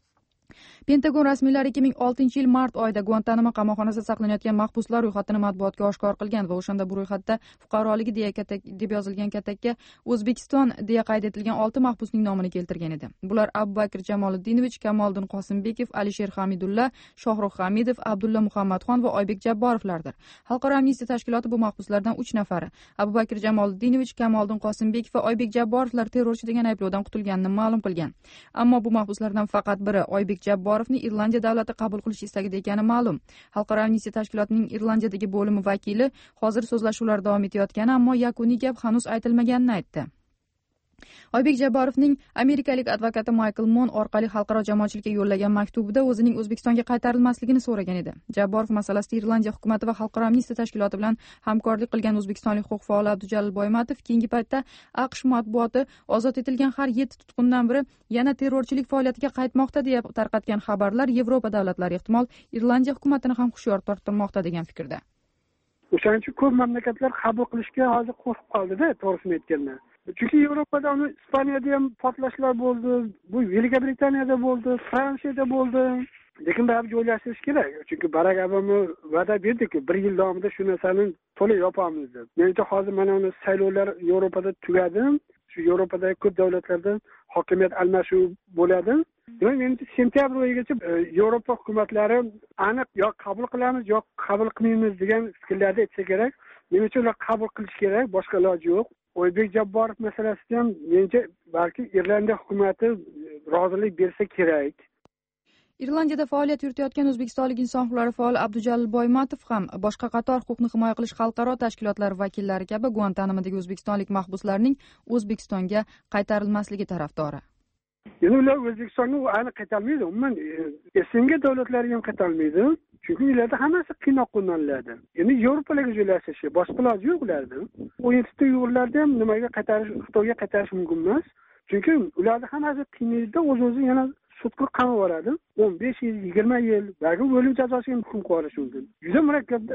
Pentagon rasmiylari 2006 yil mart oyida Guantanamo qamoqxonasida saqlanayotgan mahbuslar ro'yxatini matbuotga oshkor qilgan va o'shanda bu ro'yxatda fuqaroligi deb yozilgan katakka O'zbekiston deya qayd etilgan 6 mahbusning nomini keltirgan edi. Bular Abubakir Jamolidinovich, Kamoliddin Qosimbekov, Alisher Hamidulla, Shohruh Hamidov, Abdulla Muhammadxon va Oybek Jabborovlardir. Xalqaro amnistiya tashkiloti bu mahbuslardan 3 nafari Abubakir Jamolidinovich, Kamoliddin Qosimbekov va Oybek Jabborovlar terrorchi degan ayblovdan qutulganini ma'lum qilgan. Ammo bu mahbuslardan faqat biri Oybek Jabborovni Irlandiya davlati qabul qilish istagida ekani ma'lum. Xalqaro amnistiya tashkilotining Irlandiyadagi bo'limi vakili hozir so'zlashuvlar davom etayotgani, ammo yakuniy gap hanuz aytilmaganini aytdi. Oybek Jabborovning amerikalik advokati Michael Mon orqali xalqaro jamoatchilikka yo'llagan maktubida o'zining O'zbekistonga qaytarilmasligini so'ragan edi. Jabborov masalasida Irlandiya hukumati va xalqaro amnistiya tashkiloti bilan hamkorlik qilgan o'zbekistonlik huquq faoli Abdujalil Boymatov keyingi paytda AQSh matbuoti ozod etilgan har 7 tutqundan biri yana terrorchilik faoliyatiga qaytmoqda deya tarqatgan xabarlar Yevropa davlatlari ehtimol Irlandiya hukumatini ham hushyor torttirmoqda degan fikrda. O'shaning uchun ko'p mamlakatlar qabul qilishga hozir qo'rqib qoldi-da, to'g'risini aytganda. Chunki Yevropada uni Ispaniyada ham portlashlar bo'ldi, bu Buyuk Britaniyada bo'ldi, Fransiyada bo'ldi. Lekin bu joylashtirish kerak. Chunki Barak Obama va'da berdi-ku, 1 yil davomida shu narsani to'la yopamiz deb. Menimcha hozir mana uni saylovlar Yevropada tugadi. Shu Yevropadagi ko'p davlatlarda hokimiyat almashuv bo'ladi. Menimcha sentyabr oyigacha Yevropa hukumatlari aniq yo qabul qilamiz, yo qabul qilmaymiz degan fikrlarda aytsa kerak. Menimcha ular qabul qilish kerak, boshqa iloji yo'q. Oybek Jabborov masalasida ham menimcha balki Irlandiya hukumati rozilik bersa kerak. Irlandiyada faoliyat yuritayotgan o'zbekistonlik inson huquqlari faoli Abdujalil Boymatov ham boshqa qator huquqni himoya qilish xalqaro tashkilotlari vakillari kabi Guantanamodagi o'zbekistonlik mahbuslarning O'zbekistonga qaytarilmasligi tarafdori. Endi ular O'zbekistonga aniq qaytarilmaydi. Umuman SNG davlatlariga ham qaytarilmaydi. Chunki ularda hammasi qiynoq qo'llaniladi. Endi Yevropalarga joylashishi, boshqa iloji yo'q ularda. 17 uyg'urlarni ham nimaga qaytarish, Xitoyga qaytarish mumkin emas. Chunki ularda hammasi qiynaydi, o'z-o'zini yana sudga qamab oladi. 15 yil, 20 yil, balki o'lim jazosiga hukm qilish mumkin. Juda murakkabda.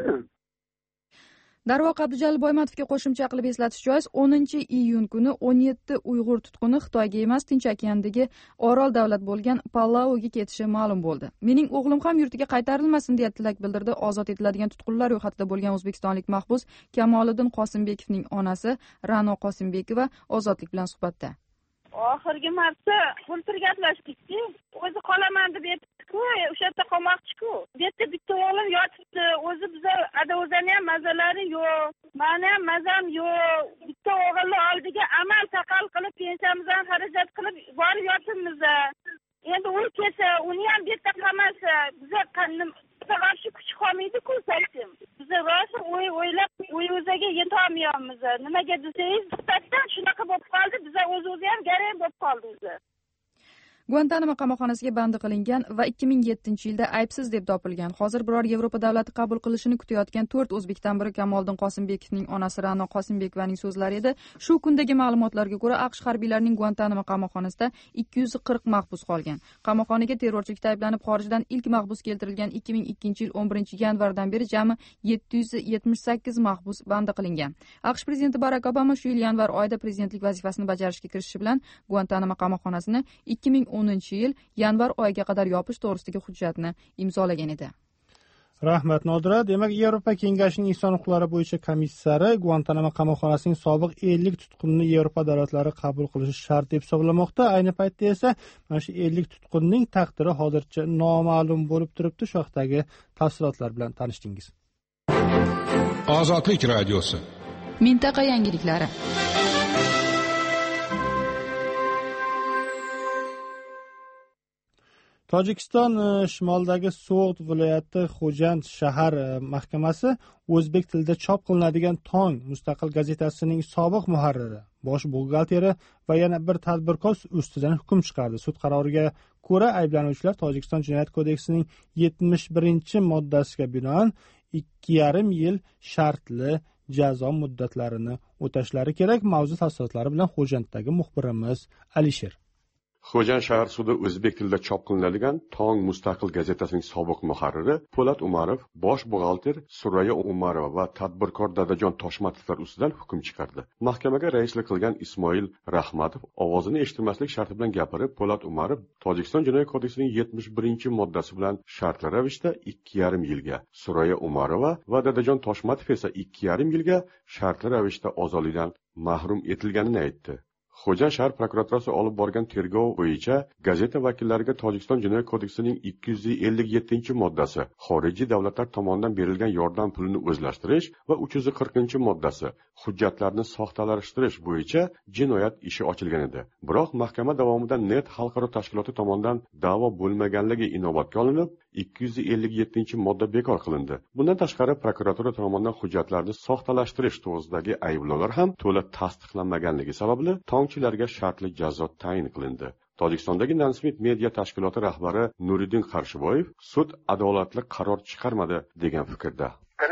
Darvoqe Abdujalil Boymatovga qo'shimcha qilib eslatish joiz, 10-iyun kuni 17 Uyg'ur tutquni Xitoyga emas, Tinch okeandagi orol davlat bo'lgan Palauga ketishi ma'lum bo'ldi. Mening o'g'lim ham yurtiga qaytarilmasin deya tilak bildirdi. Ozod etiladigan tutqunlar ro'yxatida bo'lgan o'zbekistonlik mahbus Kamoliddin Qosimbekovning onasi Ra'no Qosimbekova ozodlik bilan suhbatda. Oxirgi marta pultir gaplashdik-ku. O'zi qolaman deb aytdi-ku, o'sha yerda qolmoqchi-ku. Bu yerda bitta o'g'lim yotibdi. O'zi biza o'zani ham mazalari yo'q. Meni ham mazam yo'q. Bitta o'g'ilni oldiga amal taqal qilib, pensiyamizdan xarajat qilib borib yotibmiz. Endi u kelsa, uni ham bu yerda qolmasa, biza qarshi kuch qolmaydi-ku, saytim. Biza rosa o'ylab, o'zaga yetolmayapmiz. Nimaga desangiz, diqqatdan shunaqa bo'lib qoldi, biza o'z-o'zi ham garang bo'lib qoldik. Guantanamo qamoqxonasiga bandi qilingan va 2007-yilda aybsiz deb topilgan, hozir biror Yevropa davlati qabul qilishini kutayotgan 4 o'zbekdan biri Kamoliddin Qosimbekovning onasi Ra'no Qosimbekovaning so'zlari edi. Shu kundagi ma'lumotlarga ko'ra, AQSh harbiylarining Guantanamo qamoqxonasida 240 mahbus qolgan. Qamoqxonaga terrorchilikda ayblanib xorijdan ilk mahbus keltirilgan 2002-yil 11-yanvardan beri jami 778 mahbus bandi qilingan. AQSh prezidenti Barak Obama shu yil yanvar oyida prezidentlik vazifasini bajarishga kirishishi bilan Guantanamo qamoqxonasini 2010-yil yanvar oyiga qadar yopish to'g'risidagi hujjatni imzolagan edi. Rahmat Nodira. Demak, Yevropa Kengashining inson huquqlari bo'yicha komissari Guantanamo qamoqxonasining sobiq 50 tutqunni Yevropa davlatlari qabul qilishi shart deb hisoblamoqda. Ayni paytda esa mana shu 50 tutqunning taqdiri hozircha noma'lum bo'lib turibdi. Shu haqdagi tafsilotlar bilan tanishdingiz. Ozodlik radiosi. Mintaqa yangiliklari. Tojikiston shimolidagi So'g'd viloyati Xo'jand shahar mahkamasi o'zbek tilida chop qilinadigan Tong mustaqil gazetasining sobiq muharriri, bosh buxgalteri va yana bir tadbirkor ustidan hukm chiqardi. Sud qaroriga ko'ra ayblanuvchilar Tojikiston Jinoyat kodeksining 71-moddasiga binoan 2,5 yil shartli jazo muddatlarini o'tashlari kerak. Mavzu tafsilotlari bilan Xo'janddagi muxbirimiz Alisher. Xo'jand shahar sudi o'zbek tilida chop qilinadigan Tong mustaqil gazetasining sobiq muharriri Po'lat Umarov, bosh buxgalter Suraya Umarova va tadbirkor Dadajon Toshmatovlar ustidan hukm chiqardi. Mahkamaga raislik qilgan Ismoil Rahmatov ovozini eshitilmaslik sharti bilan gapirib, Po'lat Umarov Tojikiston Jinoyat kodeksining 71-moddasi bilan shartli ravishda 2,5 yilga, Suraya Umarova va Dadajon Toshmatov esa 2,5 yilga shartli ravishda ozodlikdan mahrum etilganini aytdi. Xo'jand shahar prokuraturasi olib borgan tergov bo'yicha gazeta vakillariga Tojikiston Jinoyat kodeksining 257-moddasi xorijiy davlatlar tomonidan berilgan yordam pulini o'zlashtirish va 340-moddasi hujjatlarni soxtalashtirish bo'yicha jinoyat ishi ochilgan edi. Biroq mahkama davomida Net xalqaro tashkiloti tomonidan da'vo bo'lmaganligi inobatga olinib, 257-modda bekor qilindi. Bundan tashqari prokuratura tomonidan hujjatlarni soxtalashtirish to'g'risidagi ayblovlar ham to'liq tasdiqlanmaganligi sababli tongchilarga shartli jazo tayin qilindi. Tojikistondagi Nansmit media tashkiloti rahbari Nuriddin Qarshiboyev sud adolatli qaror chiqarmadi degan fikrda.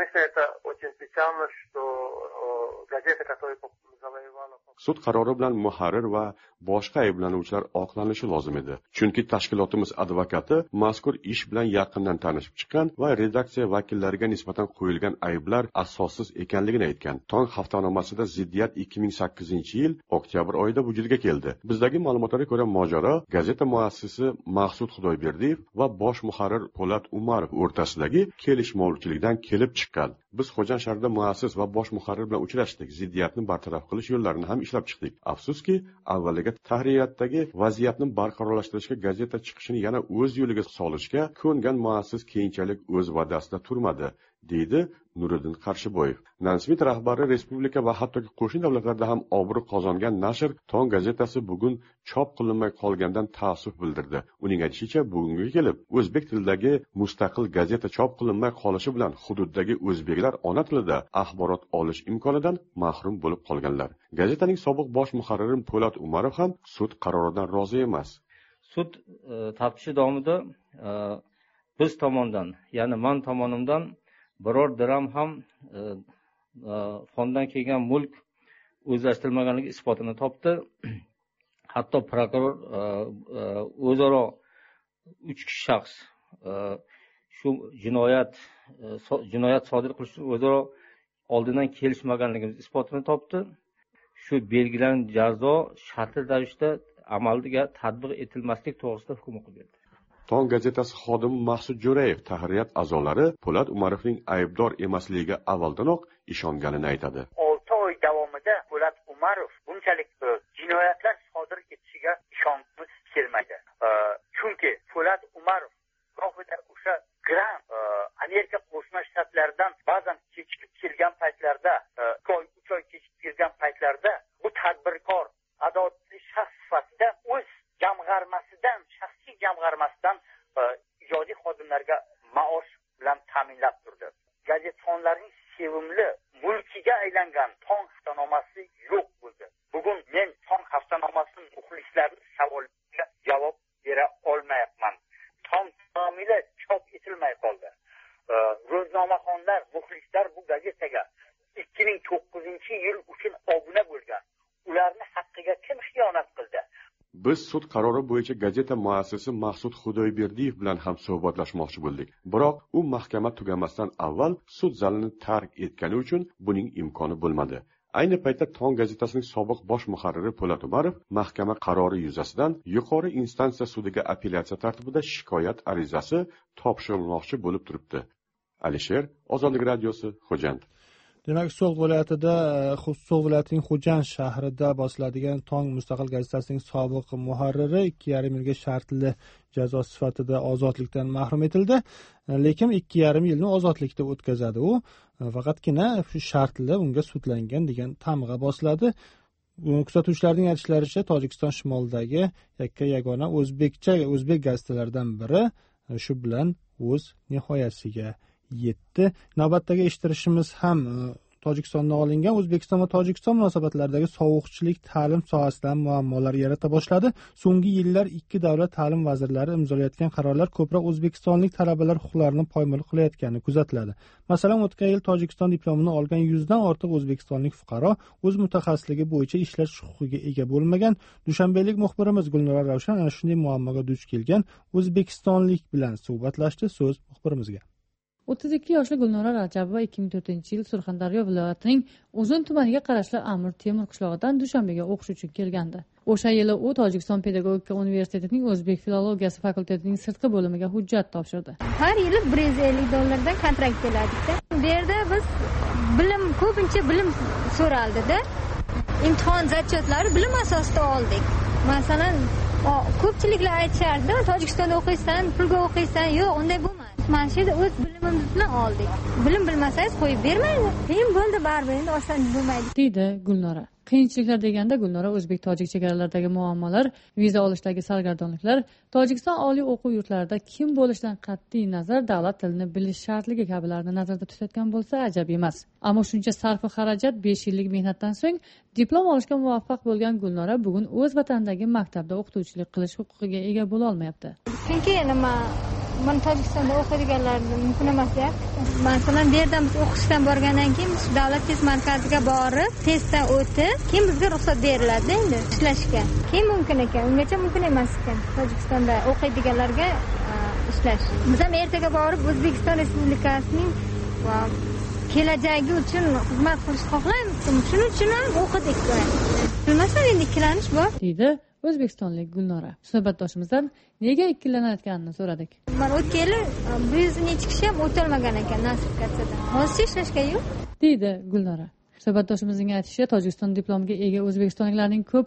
Sud qarori bilan muharrir va boshqa ayblanuvchilar oqlanishi lozim edi. Chunki tashkilotimiz advokati mazkur ish bilan yaqindan tanishib chiqqan va redaksiya vakillariga nisbatan qo'yilgan ayblar asossiz ekanligini aytgan. Tong haftanomasiida ziddiyat 2008-yil oktyabr oyida vujudga keldi. Bizdagi ma'lumotlarga ko'ra mojaro gazeta muassisi Maqsud Xudoyberdiyev va bosh muharrir Po'lat Umarov o'rtasidagi kelishmovchilikdan kelib chiqqan. Biz Xo'jand shahrida muassis va bosh muharrir bilan uchrashdik. Ziddiyatni bartaraf qilish yo'llarini ham ishlab chiqdik. Afsuski, avvaliga tahririyatdagi vaziyatni barqarorlashtirishga gazeta chiqishini yana o'z yo'liga solishga ko'ngan muassis keyinchalik o'z va'dasida turmadi, deydi Nuriddin Qarshiboyev. Nansmit rahbari respublika va hattoki qo'shni davlatlarda ham obro' qozongan nashr Tong gazetasi bugun chop qilinmay qolgandan ta'assuf bildirdi. Uning aytishicha, bugunga kelib o'zbek tilidagi mustaqil gazeta chop qilinmay qolishi bilan hududdagi o'zbeklar ona tilida axborot olish imkonidan mahrum bo'lib qolganlar. Gazetaning sobiq bosh muharriri Po'lat Umarov ham sud qaroridan rozi emas. Sud taftishi davomida biz tomondan, ya'ni men tomonimdan biror dirham ham fonddan kelgan mulk o'zlashtirilmaganligi isbotini topdi. Hatto prokuror o'zaro 3 kishi shaxs shu jinoyat sodir qilish o'zaro oldindan kelishmaganligimiz isbotini topdi. Shu belgilangan jazo shartli ravishda amalga tatbiq etilmaslik to'g'risida hukm o'qildi. Tong gazetasi xodimi Maqsud Jo'rayev tahririyat a'zolari Po'lat Umarovning aybdor emasligiga avvaldanoq ishonganini aytadi. 6 oy davomida Po'lat Umarov bunchalik jinoyatlar sodir etishiga ishonchimiz kelmaydi. Chunki Po'lat Umarov gohida o'sha Gran Amerika Qo'shma Shtatlaridan ba'zan kechikib kelgan paytlarda, 3 oy kechikib kelgan paytlarda bu tadbirkor adolatli shaxs sifatida o'z jamg'armasidan, shaxsiy jamg'armasidan ijodiy xodimlarga maosh bilan ta'minlab turdi. Gazetxonlarning sevimli mulkiga aylangan Tong haftanomasi yo'q bo'ldi. Bugun men Tong haftanomasining muxlislarining savollariga javob bera olmayapman. Tong tamomila chop etilmay qoldi. Ro'znomaxonlar, muxlislar bu gazetaga 2009-yil uchun obuna bo'lgan. Ularni haqqiga kim xiyonat qildi? Biz sud qarori bo'yicha gazeta muassisi Maqsud Xudoyberdiyev bilan ham suhbatlashmoqchi bo'ldik. Biroq u mahkama tugamasdan avval sud zalini tark etgani uchun buning imkoni bo'lmadi. Ayni paytda Tong gazetasining sobiq bosh muharriri Po'lat Umarov mahkama qarori yuzasidan yuqori instansiya sudiga apellyatsiya tartibida shikoyat arizasi topshirilmoqchi bo'lib turibdi. Alisher, Ozodlik radiosi, Xo'jand. Demak, So'g'd viloyatining Xo'jand shahrida bosiladigan Tong mustaqil gazetasining sobiq muharriri 2,5 yilga shartli jazo sifatida ozodlikdan mahrum etildi. Lekin 2,5 yilni ozodlikda o'tkazadi. U faqatgina shartli unga sudlangan degan tamg'a bosiladi. Kuzatuvchilarning aytishlaricha, Tojikiston shimolidagi yagona o'zbek gazetalaridan biri shu bilan o'z nihoyasiga yetdi. Navbatdagi eshittirishimiz ham Tojikistondan olingan. O'zbekiston va Tojikiston munosabatlaridagi sovuqchilik ta'lim sohasidan muammolar yarata boshladi. So'nggi yillar ikki davlat ta'lim vazirlari imzolayotgan qarorlar ko'proq o'zbekistonlik talabalar huquqlarini poymol qilayotgani kuzatiladi. Masalan, o'tgan yil Tojikiston diplomini olgan 100 dan ortiq o'zbekistonlik fuqaro o'z mutaxassisligi bo'yicha ishlash huquqiga ega bo'lmagan. Dushanbeylik muxbirimiz Gulnora Ravshan ana shunday muammoga duch kelgan o'zbekistonlik bilan suhbatlashdi. So'z muxbirimizga. 32 yoshli Gulnora Rajabova 2004-yil Surxondaryo viloyatining Uzun tumaniga qarashli Amir Temur qishlog'idan Dushanbega o'qish uchun kelgandi. O'sha yili u Tojikiston pedagogika universitetining o'zbek filologiyasi fakultetining sirtqi bo'limiga hujjat topshirdi. Har yili $150 kontrakt keladi-da. Bu yerda biz ko'pincha bilim so'raldi-da. Imtihon zachyotlari bilim asosida oldik. Masalan, ko'pchiliklar aytishardi, Tojikistonda o'qiysan, pulga o'qiysan. Yo'q, unday bo'lmadi. Mana shu yerda o'z bilimimiz bilan oldik. Bilim bilmasangiz qo'yib bermaydi. Keyin bo'ldi, baribir endi oson bo'lmaydi, deydi Gulnora. Qiyinchiliklar deganda Gulnora o'zbek-tojik chegaralaridagi muammolar, viza olishdagi sargardonliklar, Tojikiston oliy o'quv yurtlarida kim bo'lishidan qat'iy nazar davlat tilini bilish shartligi kabilarni nazarda tutayotgan bo'lsa ajab emas. Ammo shuncha sarf xarajat 5 yillik mehnatdan so'ng diplom olishga muvaffaq bo'lgan Gulnora bugun o'z vatanidagi maktabda o'qituvchilik qilish huquqiga ega bo'la olmayapti. Chunki men Tojikistonda o'qiydiganlarni mumkin emas deyapti. Masalan, bu yerdan biz o'qishdan borgandan keyin davlat test markaziga borib, testdan o'tib, keyin bizga ruxsat beriladi endi ishlashga. Keyin mumkin ekan, ungacha mumkin emas ekan Tojikistonda o'qiydiganlarga ishlash. Biz ham ertaga borib O'zbekiston Respublikasining kelajagi uchun xizmat qilishni xohlaymiz. Shuning uchun ham o'qidik. Bilmasam endi ikkilanish bor, deydi o'zbekistonlik Gulnora. Suhbatdoshimizdan nega ikkilanayotganini so'radik. Men o'tgan yili 100 necha kishi ham o'tolmagan ekan nostrifikatsiyadan. Hozir ishlashga yo'q, deydi Gulnora. Suhbatdoshimizning aytishicha, Tojikiston diplomiga ega o'zbekistonliklarning ko'pi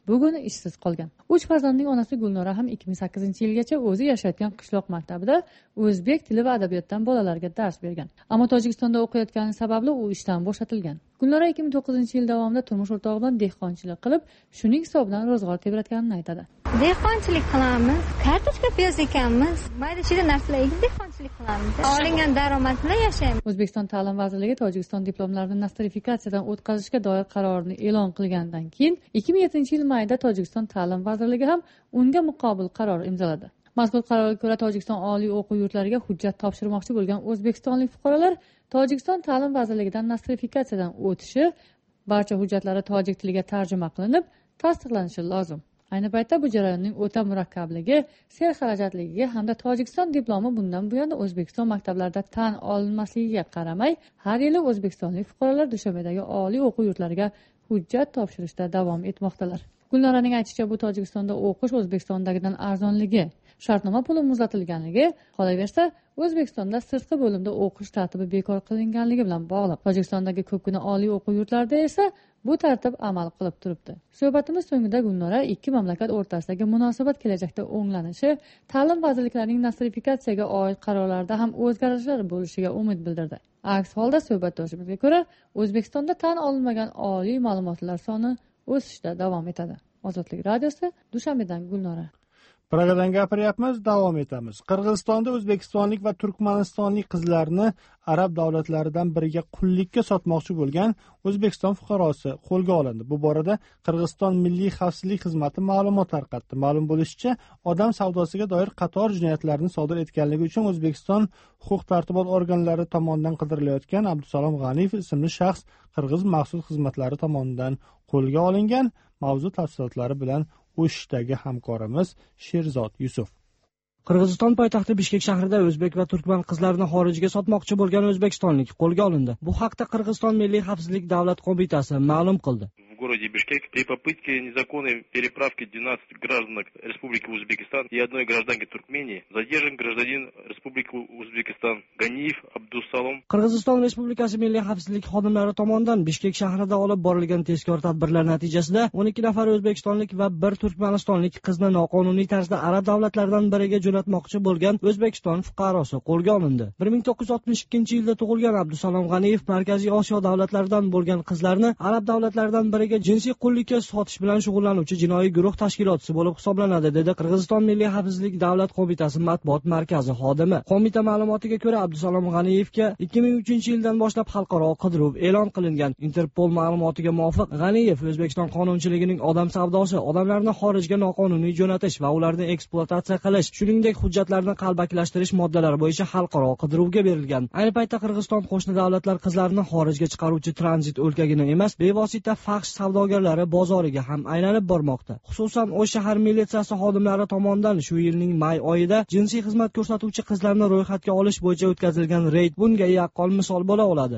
bugun ishsiz qolgan. 3 farzandning onasi Gulnora ham 2008-yilgacha o'zi yashayotgan qishloq maktabida o'zbek tili va adabiyotdan bolalarga dars bergan. Ammo Tojikistonda o'qiyotgani sababli u ishdan bo'shatilgan. Gulnora 2009-yil davomida turmush o'rtog'i bilan dehqonchilik qilib, shuning hisobidan ro'zg'or tebratganini aytadi. Dehqonchilik qilamiz, kartoshka piyoz ekanmiz, mayda-chiyda narsalar ekib dehqonchilik qilamiz. Olingan daromad bilan yashaymiz. O'zbekiston Ta'lim vazirligi Tojikiston diplomlarini nostrifikatsiyadan o'tkazishga doir qarorini e'lon qilgandan keyin 2007-yil mayida Tojikiston Ta'lim vazirligi ham unga muqobil qaror imzoladi. Mazkur qarorga ko'ra Tojikiston oliy o'quv yurtlariga hujjat topshirmoqchi bo'lgan o'zbekistonlik fuqarolar Tojikiston Ta'lim vazirligidan nostrifikatsiyadan o'tishi, barcha hujjatlari tojik tiliga tarjima qilinib, tasdiqlanishi lozim. Ayni paytda bu jarayonning o'ta murakkabligi, serxarajatligiga hamda Tojikiston diplomi bundan buyon O'zbekiston maktablarida tan olinmasligiga qaramay, har yili o'zbekistonlik fuqarolar Dushanbedagi oliy o'quv yurtlariga hujjat topshirishda davom etmoqdalar. Gulnoraning aytishicha, bu Tojikistonda o'qish O'zbekistondagidan arzonligi, shartnoma puli muzlatilganligi, qolaversa O'zbekistonda sirtqi bo'limda o'qish tartibi bekor qilinganligi bilan bog'liq. Tojikistondagi ko'pgina oliy o'quv yurtlarida esa bu tartib amal qilib turibdi. Suhbatimiz so'ngida Gulnora ikki mamlakat o'rtasidagi munosabat kelajakda o'nglanishi, ta'lim vazirliklarining nostrifikatsiyaga oid qarorlarda ham o'zgarishlar bo'lishiga umid bildirdi. Aks holda suhbatdoshimizga ko'ra, O'zbekistonda tan olinmagan oliy ma'lumotlar soni o'sishda davom etadi. Ozodlik radiosi, Dushanbedan Gulnora. Pragadan gapiryapmiz, davom etamiz. Qirg'izistonda o'zbekistonlik va turkmanistonlik qizlarni arab davlatlaridan biriga qullikka sotmoqchi bo'lgan O'zbekiston fuqarosi qo'lga olindi. Bu borada Qirg'iziston Milliy xavfsizlik xizmati ma'lumot tarqatdi. Ma'lum bo'lishicha, odam savdosiga doir qator jinoyatlarni sodir etganligi uchun O'zbekiston huquq-tartibot organlari tomonidan qidirilayotgan Abdusalom G'aniyev ismli shaxs Qirg'iz maxsus xizmatlari tomonidan qo'lga olingan. Mavzu tafsilotlari bilan O'shdagi hamkorimiz Sherzod Yusuf. Qirg'iziston poytaxti Bishkek shahrida o'zbek va turkman qizlarini xorijga sotmoqchi bo'lgan o'zbekistonlik qo'lga olindi. Bu haqda Qirg'iziston Milliy xavfsizlik davlat qo'mitasi ma'lum qildi. В городе Бишкек при попытке незаконной переправки 12 гражданок Республики Узбекистан и одной гражданки Туркмении задержан гражданин Республики Узбекистан Ганиев Абдусалом. Qirg'iziston Respublikasi Milliy xavfsizlik xodimlari tomonidan Bishkek shahrida olib borilgan tezkor tadbirlar natijasida 12 nafar o'zbekistonlik va 1 turkmanistonlik qizni noqonuniy tarzda arab davlatlaridan biriga jo'natmoqchi bo'lgan O'zbekiston fuqarosi qo'lga olindi. 1962-yilda tug'ilgan Abdusalom G'aniyev Markaziy Osiyo davlatlaridan bo'lgan qizlarni arab davlatlaridan biriga jinsiy qullikka sotish bilan shug'ullanuvchi jinoiy guruh tashkilotchisi bo'lib hisoblanadi, dedi Qirg'iziston Milliy xavfsizlik davlat qo'mitasi matbuot markazi xodimi. Qo'mita ma'lumotiga ko'ra, Abdusalom G'aniyevga 2003-yildan boshlab xalqaro qidiruv e'lon qilingan. Interpol ma'lumotiga muvofiq, G'aniyev O'zbekiston qonunchiligining odam savdosi, odamlarni xorijga noqonuniy jo'natish va ularni ekspluatatsiya qilish, shuningdek hujjatlarni qalbakilashtirish moddalari bo'yicha xalqaro qidiruvga berilgan. Ayni paytda Qirg'iziston qo'shni davlatlar qizlarini xorijga chiqaruvchi tranzit o'lkagina emas, bevosita faxsh savdogarlari bozoriga ham aylanib bormoqda. Xususan, O'sh shahar militsiyasi xodimlari tomonidan shu yilning may oyida jinsiy xizmat ko'rsatuvchi qizlarni ro'yxatga olish bo'yicha o'tkazilgan reyd bunga yaqqol misol bo'la oladi.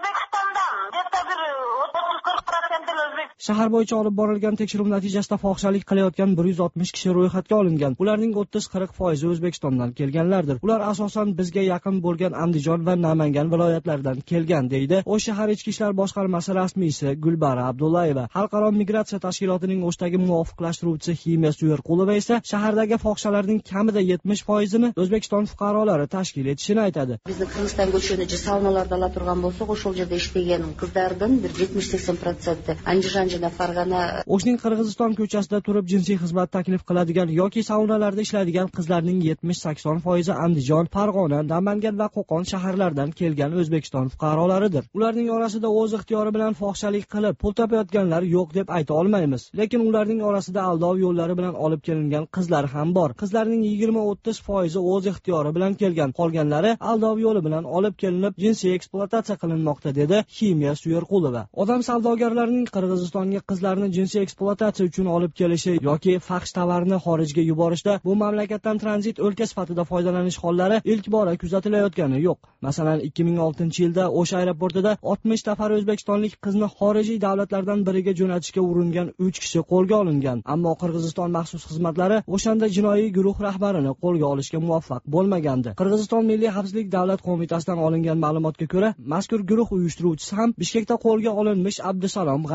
Shahar bo'yicha olib borilgan tekshiruv natijasida fohishalik qilayotgan 160 kishi ro'yxatga olingan. Ularning 30-40% O'zbekistondan kelganlardir. Ular asosan bizga yaqin bo'lgan Andijon va Namangan viloyatlaridan kelgan, deydi O'sh shahar ichki ishlar boshqarmasi rasmiysi Gulbara Abdullayeva. Xalqaro migratsiya tashkilotining O'shdagi muvofiqlashtiruvchisi Ximiya Suyerqulova esa shahardagi fohishalarning kamida 70%ni O'zbekiston fuqarolari tashkil etishini aytadi. Bizni Qirg'iziston ko'chiruvchi saunalarda olib turgan bo'lsak, o'sha yerda ishlagan qizlardan 70-80% Andijon O'shning Qirg'iziston ko'chasida turib jinsiy xizmat taklif qiladigan yoki saunalarda ishlaydigan qizlarning 70-80% Andijon, Farg'ona, Namangan va Qo'qon shaharlaridan kelgan O'zbekiston fuqarolaridir. Ularning orasida o'z ixtiyori bilan fohishalik qilib pul topayotganlar yo'q deb ayta olmaymiz, lekin ularning orasida aldov yo'llari bilan olib kelingan qizlar ham bor. Qizlarning 20-30% o'z ixtiyori bilan kelgan, qolganlari aldov yo'li bilan olib kelinib jinsiy ekspluatatsiya qilinmoqda, dedi Ximiya Suyerqulova. Odam savdogarlarining Qirg'izistonga qizlarni jinsiy ekspluatatsiya uchun olib kelishi yoki faxsh tovarni xorijga yuborishda bu mamlakatdan tranzit o'lka sifatida foydalanish hollari ilk bora kuzatilayotgani yo'q. Masalan, 2006-yilda O'sh aeroportida 60 nafar o'zbekistonlik qizni xorijiy davlatlardan biriga jo'natishga uringan 3 kishi qo'lga olingan. Ammo Qirg'iziston maxsus xizmatlari o'shanda jinoiy guruh rahbarini qo'lga olishga muvaffaq bo'lmagandi. Qirg'iziston Milliy xavfsizlik davlat qo'mitasidan olingan ma'lumotga ko'ra, mazkur guruh uyushtiruvchisi ham Bishkekda qo'lga olinmish Abdusalom G'aniyev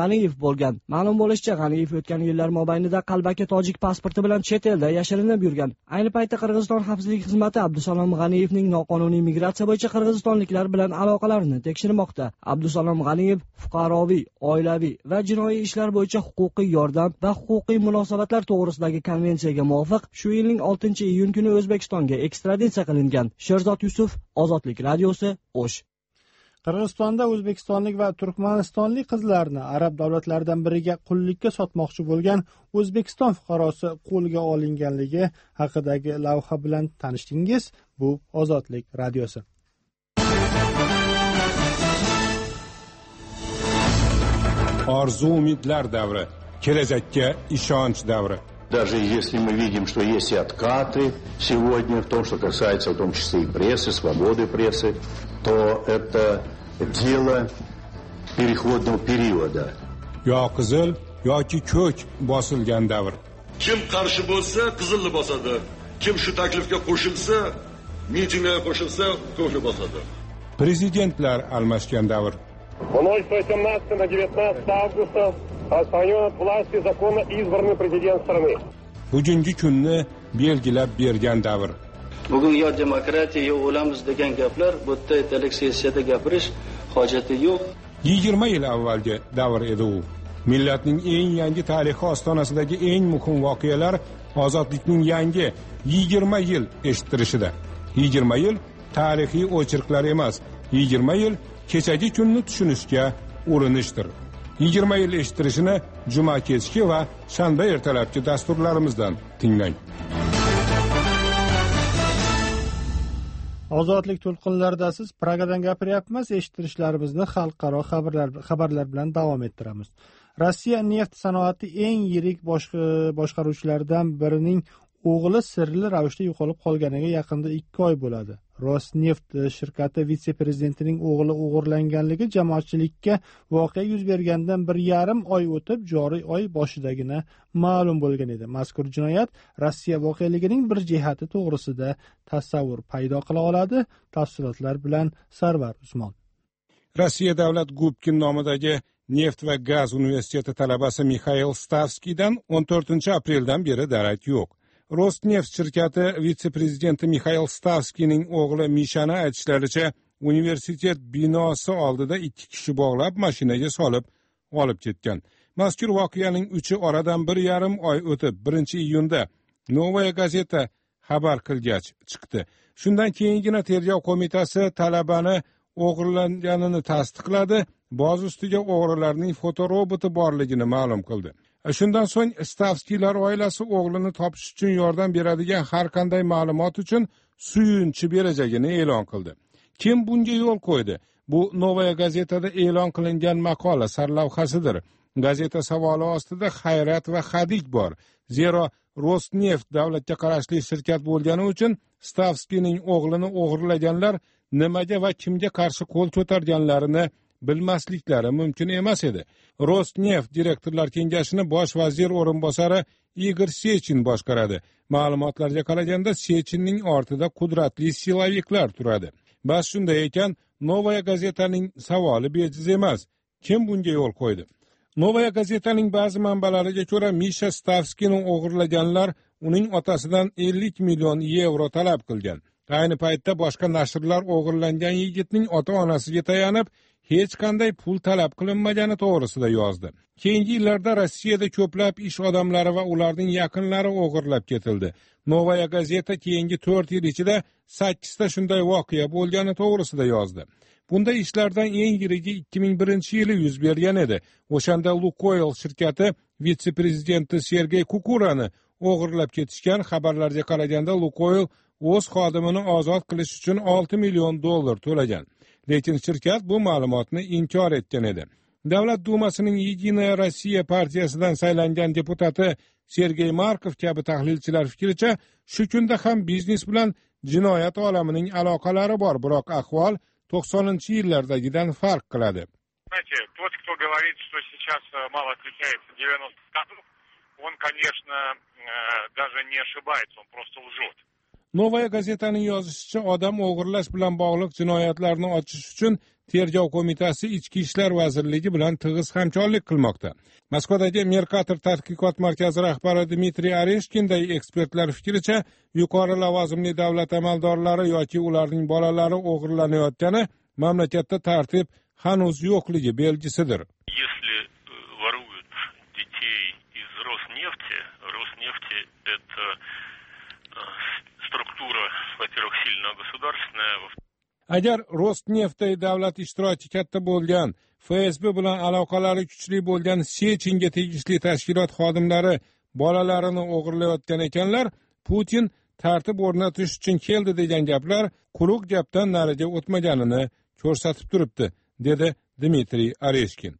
bo'lgan. Ma'lum bo'lishicha, G'aniyev o'tgan yillar mobaynida qalbaki tojik pasporti bilan chet elda yashirinib yurgan. Ayni paytda Qirg'iziston xavfsizlik xizmati Abdusalom G'aniyevning noqonuniy migratsiya bo'yicha qirg'izistonliklar bilan aloqalarini tekshirmoqda. Abdusalom G'aniyev fuqaroviy, oilaviy va jinoiy ishlar bo'yicha huquqiy yordam va huquqiy munosabatlar to'g'risidagi konvensiyaga muvofiq shu yilning 6-iyun kuni O'zbekistonga ekstraditsiya qilingan. Sherzod Yusuf, Ozodlik radiosi, O'sh. Qirg'izistonda o'zbekistonlik va turkmanistonlik qizlarni arab davlatlaridan biriga qullikka sotmoqchi bo'lgan O'zbekiston fuqarosi qo'lga olinganligi haqidagi lavha bilan tanishdingiz. Bu Ozodlik radiosi. Orzu umidlar davri, kelajakka ishonch davri. Даже если мы видим, что есть и откаты сегодня в том, что касается в том числе и прессы, свободы прессы, то это дело переходного периода. Yo qizil yoki ko'k bosilgan davr. Kim qarshi bo'lsa, qizilni bosadi. Kim shu taklifga qo'shilsa, mitinglarga qo'shilsa, ko'kni bosadi. Prezidentlar almashgan davr. Мной 117 на 19 августа отстранен от власти законно избранный президент страны. Bugungi kunni belgilab bergan davr. Bugun yo demokratiya yo o'lamiz degan gaplar bu yerda ertalik sessiyada gapirish hojati yo'q. 20 yil avvalgi davr edi u. Millatning eng yangi tarixi ostonasidagi eng muhim voqealar ozodlikning yangi 20 yil eshittirishida. 20 yil tarixiy o'chirqlar emas, 20 yil kechagi kunni tushunishga urinishdir. 20 yil eshittirishini juma kechki va shanba ertalabki dasturlarimizdan tinglang. Ozodlik to'lqinlarida siz Pragadan gapiryapmiz. Eshittirishlarimizni xalqaro xabarlar bilan davom ettiramiz. Rossiya neft sanoati eng yirik boshqaruvchilaridan birining o'g'li sirli ravishda yo'qolib qolganiga yaqinda 2 oy bo'ladi. Rosneft shirkati vitse-prezidentining o'g'li o'g'irlanganligi jamoatchilikka voqea yuz bergandan 1,5 oy o'tib, joriy oy boshidagina ma'lum bo'lgan edi. Mazkur jinoyat Rossiya voqealigining bir jihati to'g'risida tasavvur paydo qila oladi. Tafsilotlar bilan Sarvar Usmon. Rossiya davlat Gubkin nomidagi Neft va gaz universiteti talabasi Mixail Stavskiydan 14-apreldan beri darak yo'q. Rosneft shirkati vitse-prezidenti Mixail Stavskiyning o'g'li Mishani aytishlaricha, universitet binosi oldida 2 kishi bog'lab mashinaga solib olib ketgan. Mazkur voqeaning uchi oradan 1,5 oy o'tib 1-iyunda Novaya gazeta xabar qilgach chiqdi. Shundan keyingina tergov qo'mitasi talabani o'g'irlanganini tasdiqladi, boz ustiga o'g'rilarning fotoroboti borligini ma'lum qildi. Shundan so'ng Stavskiylar oilasi o'g'lini topish uchun yordam beradigan har qanday ma'lumot uchun suyunchi berajagini e'lon qildi. Kim bunga yo'l qo'ydi? Bu Novaya gazetada e'lon qilingan maqola sarlavhasidir. Gazeta savoli ostida hayrat va hadik bor. Zero Rosneft davlatga qarashli shirkat bo'lgani uchun Stavskiyning o'g'lini o'g'irlaganlar nimaga va kimga qarshi qo'l ko'targanlarini bilmasliklari mumkin emas edi. Rosneft direktorlar kengashini bosh vazir o'rinbosari Igor Sechin boshqaradi. Ma'lumotlarga qaraganda Sechinning ortida qudratli siloviklar turadi. Bas shunday ekan, Novaya gazetaning savoli bejiz emas. Kim bunga yo'l qo'ydi? Novaya gazetaning ba'zi manbalariga ko'ra, Misha Stavskiyni o'g'irlaganlar uning otasidan 50 million yevro talab qilgan. Ayni paytda boshqa nashrlar o'g'irlangan yigitning ota-onasiga tayanib, hech qanday pul talab qilinmagani to'g'risida yozdi. Keyingi yillarda Rossiyada ko'plab ish odamlari va ularning yaqinlari o'g'irlab ketildi. Novaya gazeta keyingi 4 yil ichida 8 ta shunday voqea bo'lgani to'g'risida yozdi. Bunday ishlardan eng yirigi 2001-yili yuz bergan edi. O'shanda Lukoil shirkati vitse-prezidenti Sergey Kukurani o'g'irlab ketishgan. Xabarlarga qaraganda Lukoil o'z xodimini ozod qilish uchun $6 million to'lagan. Lekin shirkat bu ma'lumotni inkor etgan edi. Davlat dumasining Yedinaya Rossiya partiyasidan saylangan deputati Sergey Markov kabi tahlilchilar fikricha, shu kunda ham biznes bilan jinoyat olamining aloqalari bor, biroq ahvol 90-yillardagidan farq qiladi. Знаете, тот, кто говорит, что сейчас мало отличается 90-х годов, он, конечно, даже не ошибается, он просто лжет. Novaya gazetaning yozishicha, odam o'g'irlash bilan bog'liq jinoyatlarni ochish uchun Tergov qo'mitasi Ichki ishlar vazirligi bilan tig'iz hamkorlik qilmoqda. Moskvadagi Mercator tadqiqot markazi rahbari Dmitriy Areshkinday ekspertlar fikricha, yuqori lavozimli davlat amaldorlari yoki ularning bolalari o'g'irlanayotgani mamlakatda tartib hanuz yo'qligi belgisidir. Если воруют детей из Роснефти это структура, во-первых, сильно государственная. Agar Rosneftday davlat ishtiroki katta bo'lgan, FSB bilan aloqalari kuchli bo'lgan Sechinga tegishli tashkilot xodimlari bolalarini o'g'irlayotgan ekanlar, Putin tartib o'rnatish uchun keldi degan gaplar quruq gapdan nariga o'tmaganini ko'rsatib turibdi, dedi Dmitriy Areshkin.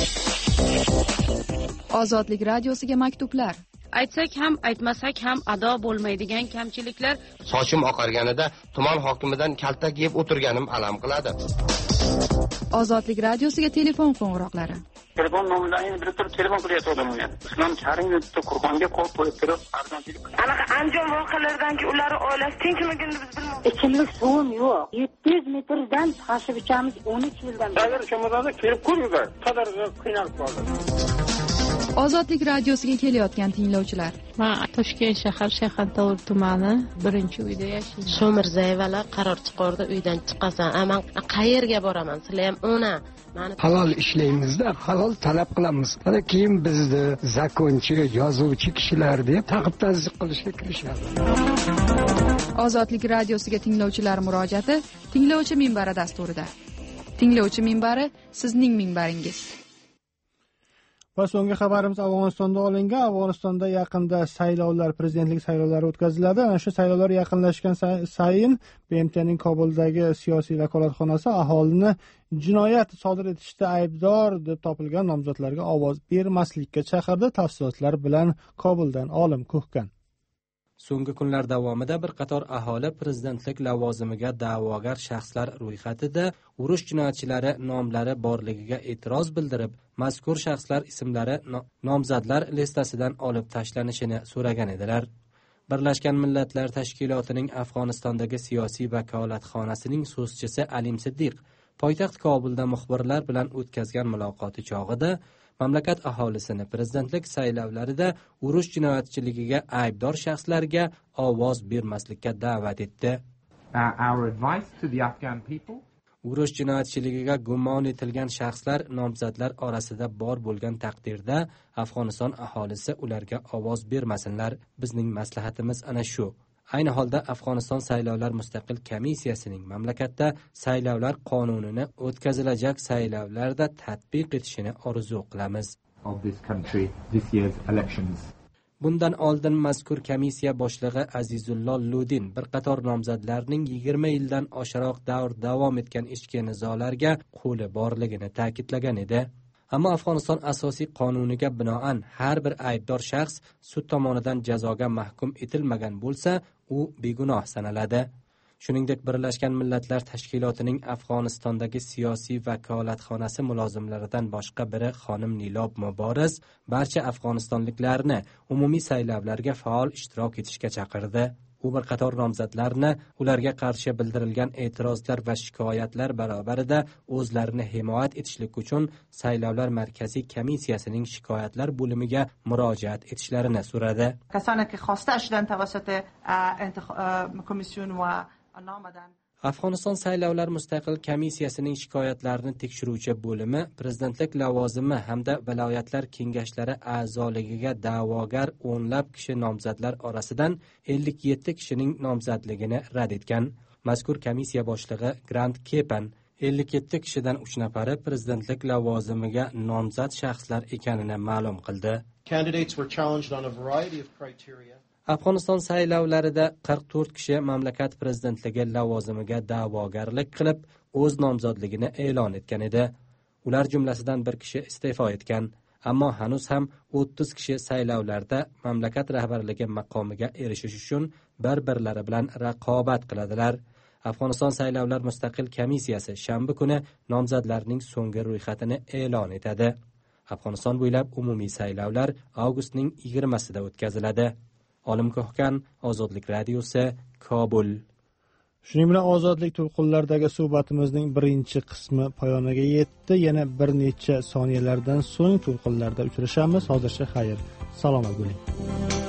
Ozodlik radiosiga maktublar. Aytsak ham, aytmasak ham ado bo'lmaydigan kamchiliklar. Sochim oqarganida tuman hokimidan kaltak yeb o'tirganim alam qiladi. Ozodlik radiosiga telefon qo'ng'iroqlari. Telefon nomlarini bilib turib telefon qilyapman men. Islom Karimov Qur'onga qo'l qo'yib turib arzonchilik. Anaqa Andijon voqealaridan ular oilasi tinchligini biz bilmaymiz. Ichimlik suvim yo'q. 700 metrdan tashib ichamiz 12 yildan. Agar Shomozonda kelib ko'ringlar, qadar qiynalib qoldi. Ozodlik radiosiga kelayotgan tinglovchilar. Men Toshkent shahar Shayxontohur tumani 1-uyda yashayman. Shomirzayevalar qaror chiqardi, uydan chiqasan. Men qayerga boraman? Sizlar ham ona. Halol ishlaymizda, halol talab qilamiz. Mana keyin bizni zakonchi, yozuvchi kishilar deb taqib-tazdiq qilishga kirishadi. Ozodlik radiosiga tinglovchilar murojaati Tinglovchi minbari dasturida. Tinglovchi minbari sizning minbaringiz. Va so'nggi xabarimiz Afg'onistonda olingan. Afg'onistonda yaqinda saylovlar, prezidentlik saylovlari o'tkaziladi. Ana shu saylovlar yaqinlashgan sayin BMTning Kobuldagi siyosiy vakolatxonasi aholini jinoyat sodir etishda aybdor deb topilgan nomzodlarga ovoz bermaslikka chaqirdi. Tafsilotlar bilan Kobuldan Olim Kuhkan. So'nggi kunlar davomida bir qator aholi prezidentlik lavozimiga da'vogar shaxslar ro'yxatida urush jinoyatchilari nomlari borligiga e'tiroz bildirib, mazkur shaxslar ismlari nomzodlar listasidan olib tashlanishini so'ragan edilar. Birlashgan Millatlar Tashkilotining Afg'onistondagi siyosiy vakolatxonasining so'zchisi Alim Siddiq poytaxt Kobulda muxbirlar bilan o'tkazgan muloqoti chog'ida mamlakat aholisini prezidentlik saylovlarida urush jinoyatchiligiga aybdor shaxslarga ovoz bermaslikka da'vat etdi. Urush jinoyatchiligiga gumon etilgan shaxslar nomzodlar orasida bor bo'lgan taqdirda Afg'oniston aholisi ularga ovoz bermasinlar. Bizning maslahatimiz ana shu. Ayni holda Afg'oniston saylovlar mustaqil komissiyasining mamlakatda saylovlar qonunini o'tkazilajak saylovlarda tatbiq etishini orzu qilamiz. Bundan oldin mazkur komissiya boshlig'i Azizullo Ludin bir qator nomzodlarning 20 yildan oshiroq davr davom etgan ichki nizolarga qo'li borligini ta'kidlagan edi. Ammo Afg'oniston asosiy qonuniga binoan har bir aybdor shaxs sud tomonidan jazoga mahkum etilmagan bo'lsa, u begunoh sanaladi. Shuningdek, Birlashgan Millatlar Tashkilotining Afg'onistondagi siyosiy vakolatxonasi mulozimlaridan boshqa biri xonim Nilob Muboraz barcha afg'onistonliklarni umumiy saylovlarga faol ishtirok etishga chaqirdi. U bir qator nomzodlarni ularga qarshi bildirilgan e'tirozlar va shikoyatlar barobarida o'zlarini himoya etishlik uchun saylovlar markaziy komissiyasining shikoyatlar bo'limiga murojaat etishlarini so'radi. کسانی که خواسته شدن توسط کمیسیون و نامدن Afg'oniston saylovlar mustaqil komissiyasining shikoyatlarini tekshiruvchi bo'limi prezidentlik lavozimi hamda viloyatlar kengashlari a'zoligiga da'vogar o'nlab kishi nomzodlar orasidan 57 kishining nomzodligini rad etgan. Mazkur komissiya boshlig'i Grant Kepan 57 kishidan 3 nafari prezidentlik lavozimiga nomzod shaxslar ekanini ma'lum qildi. Candidates were challenged on a variety of criteria. Afg'oniston saylovlarida 44 kishi mamlakat prezidentligi lavozimiga da'vogarlik qilib, o'z nomzodligini e'lon etgan edi. Ular jumlasidan bir kishi iste'fo etgan, ammo hanuz ham 30 kishi saylovlarda mamlakat rahbarligi maqomiga erishish uchun bir-birlari bilan raqobat qiladilar. Afg'oniston saylovlar mustaqil komissiyasi shanba kuni nomzodlarning so'nggi ro'yxatini e'lon etadi. Afg'oniston bo'ylab umumiy saylovlar avgustning 20-sida o'tkaziladi. Olim Ko'hkan, Ozodlik radiosi, Kobul. Shuning bilan ozodlik to'lqinlaridagi suhbatimizning birinchi qismi poyonaga yetdi. Yana bir necha soniyalardan so'ng to'lqinlarda uchrashamiz. Hozircha xayr. Salomat bo'ling.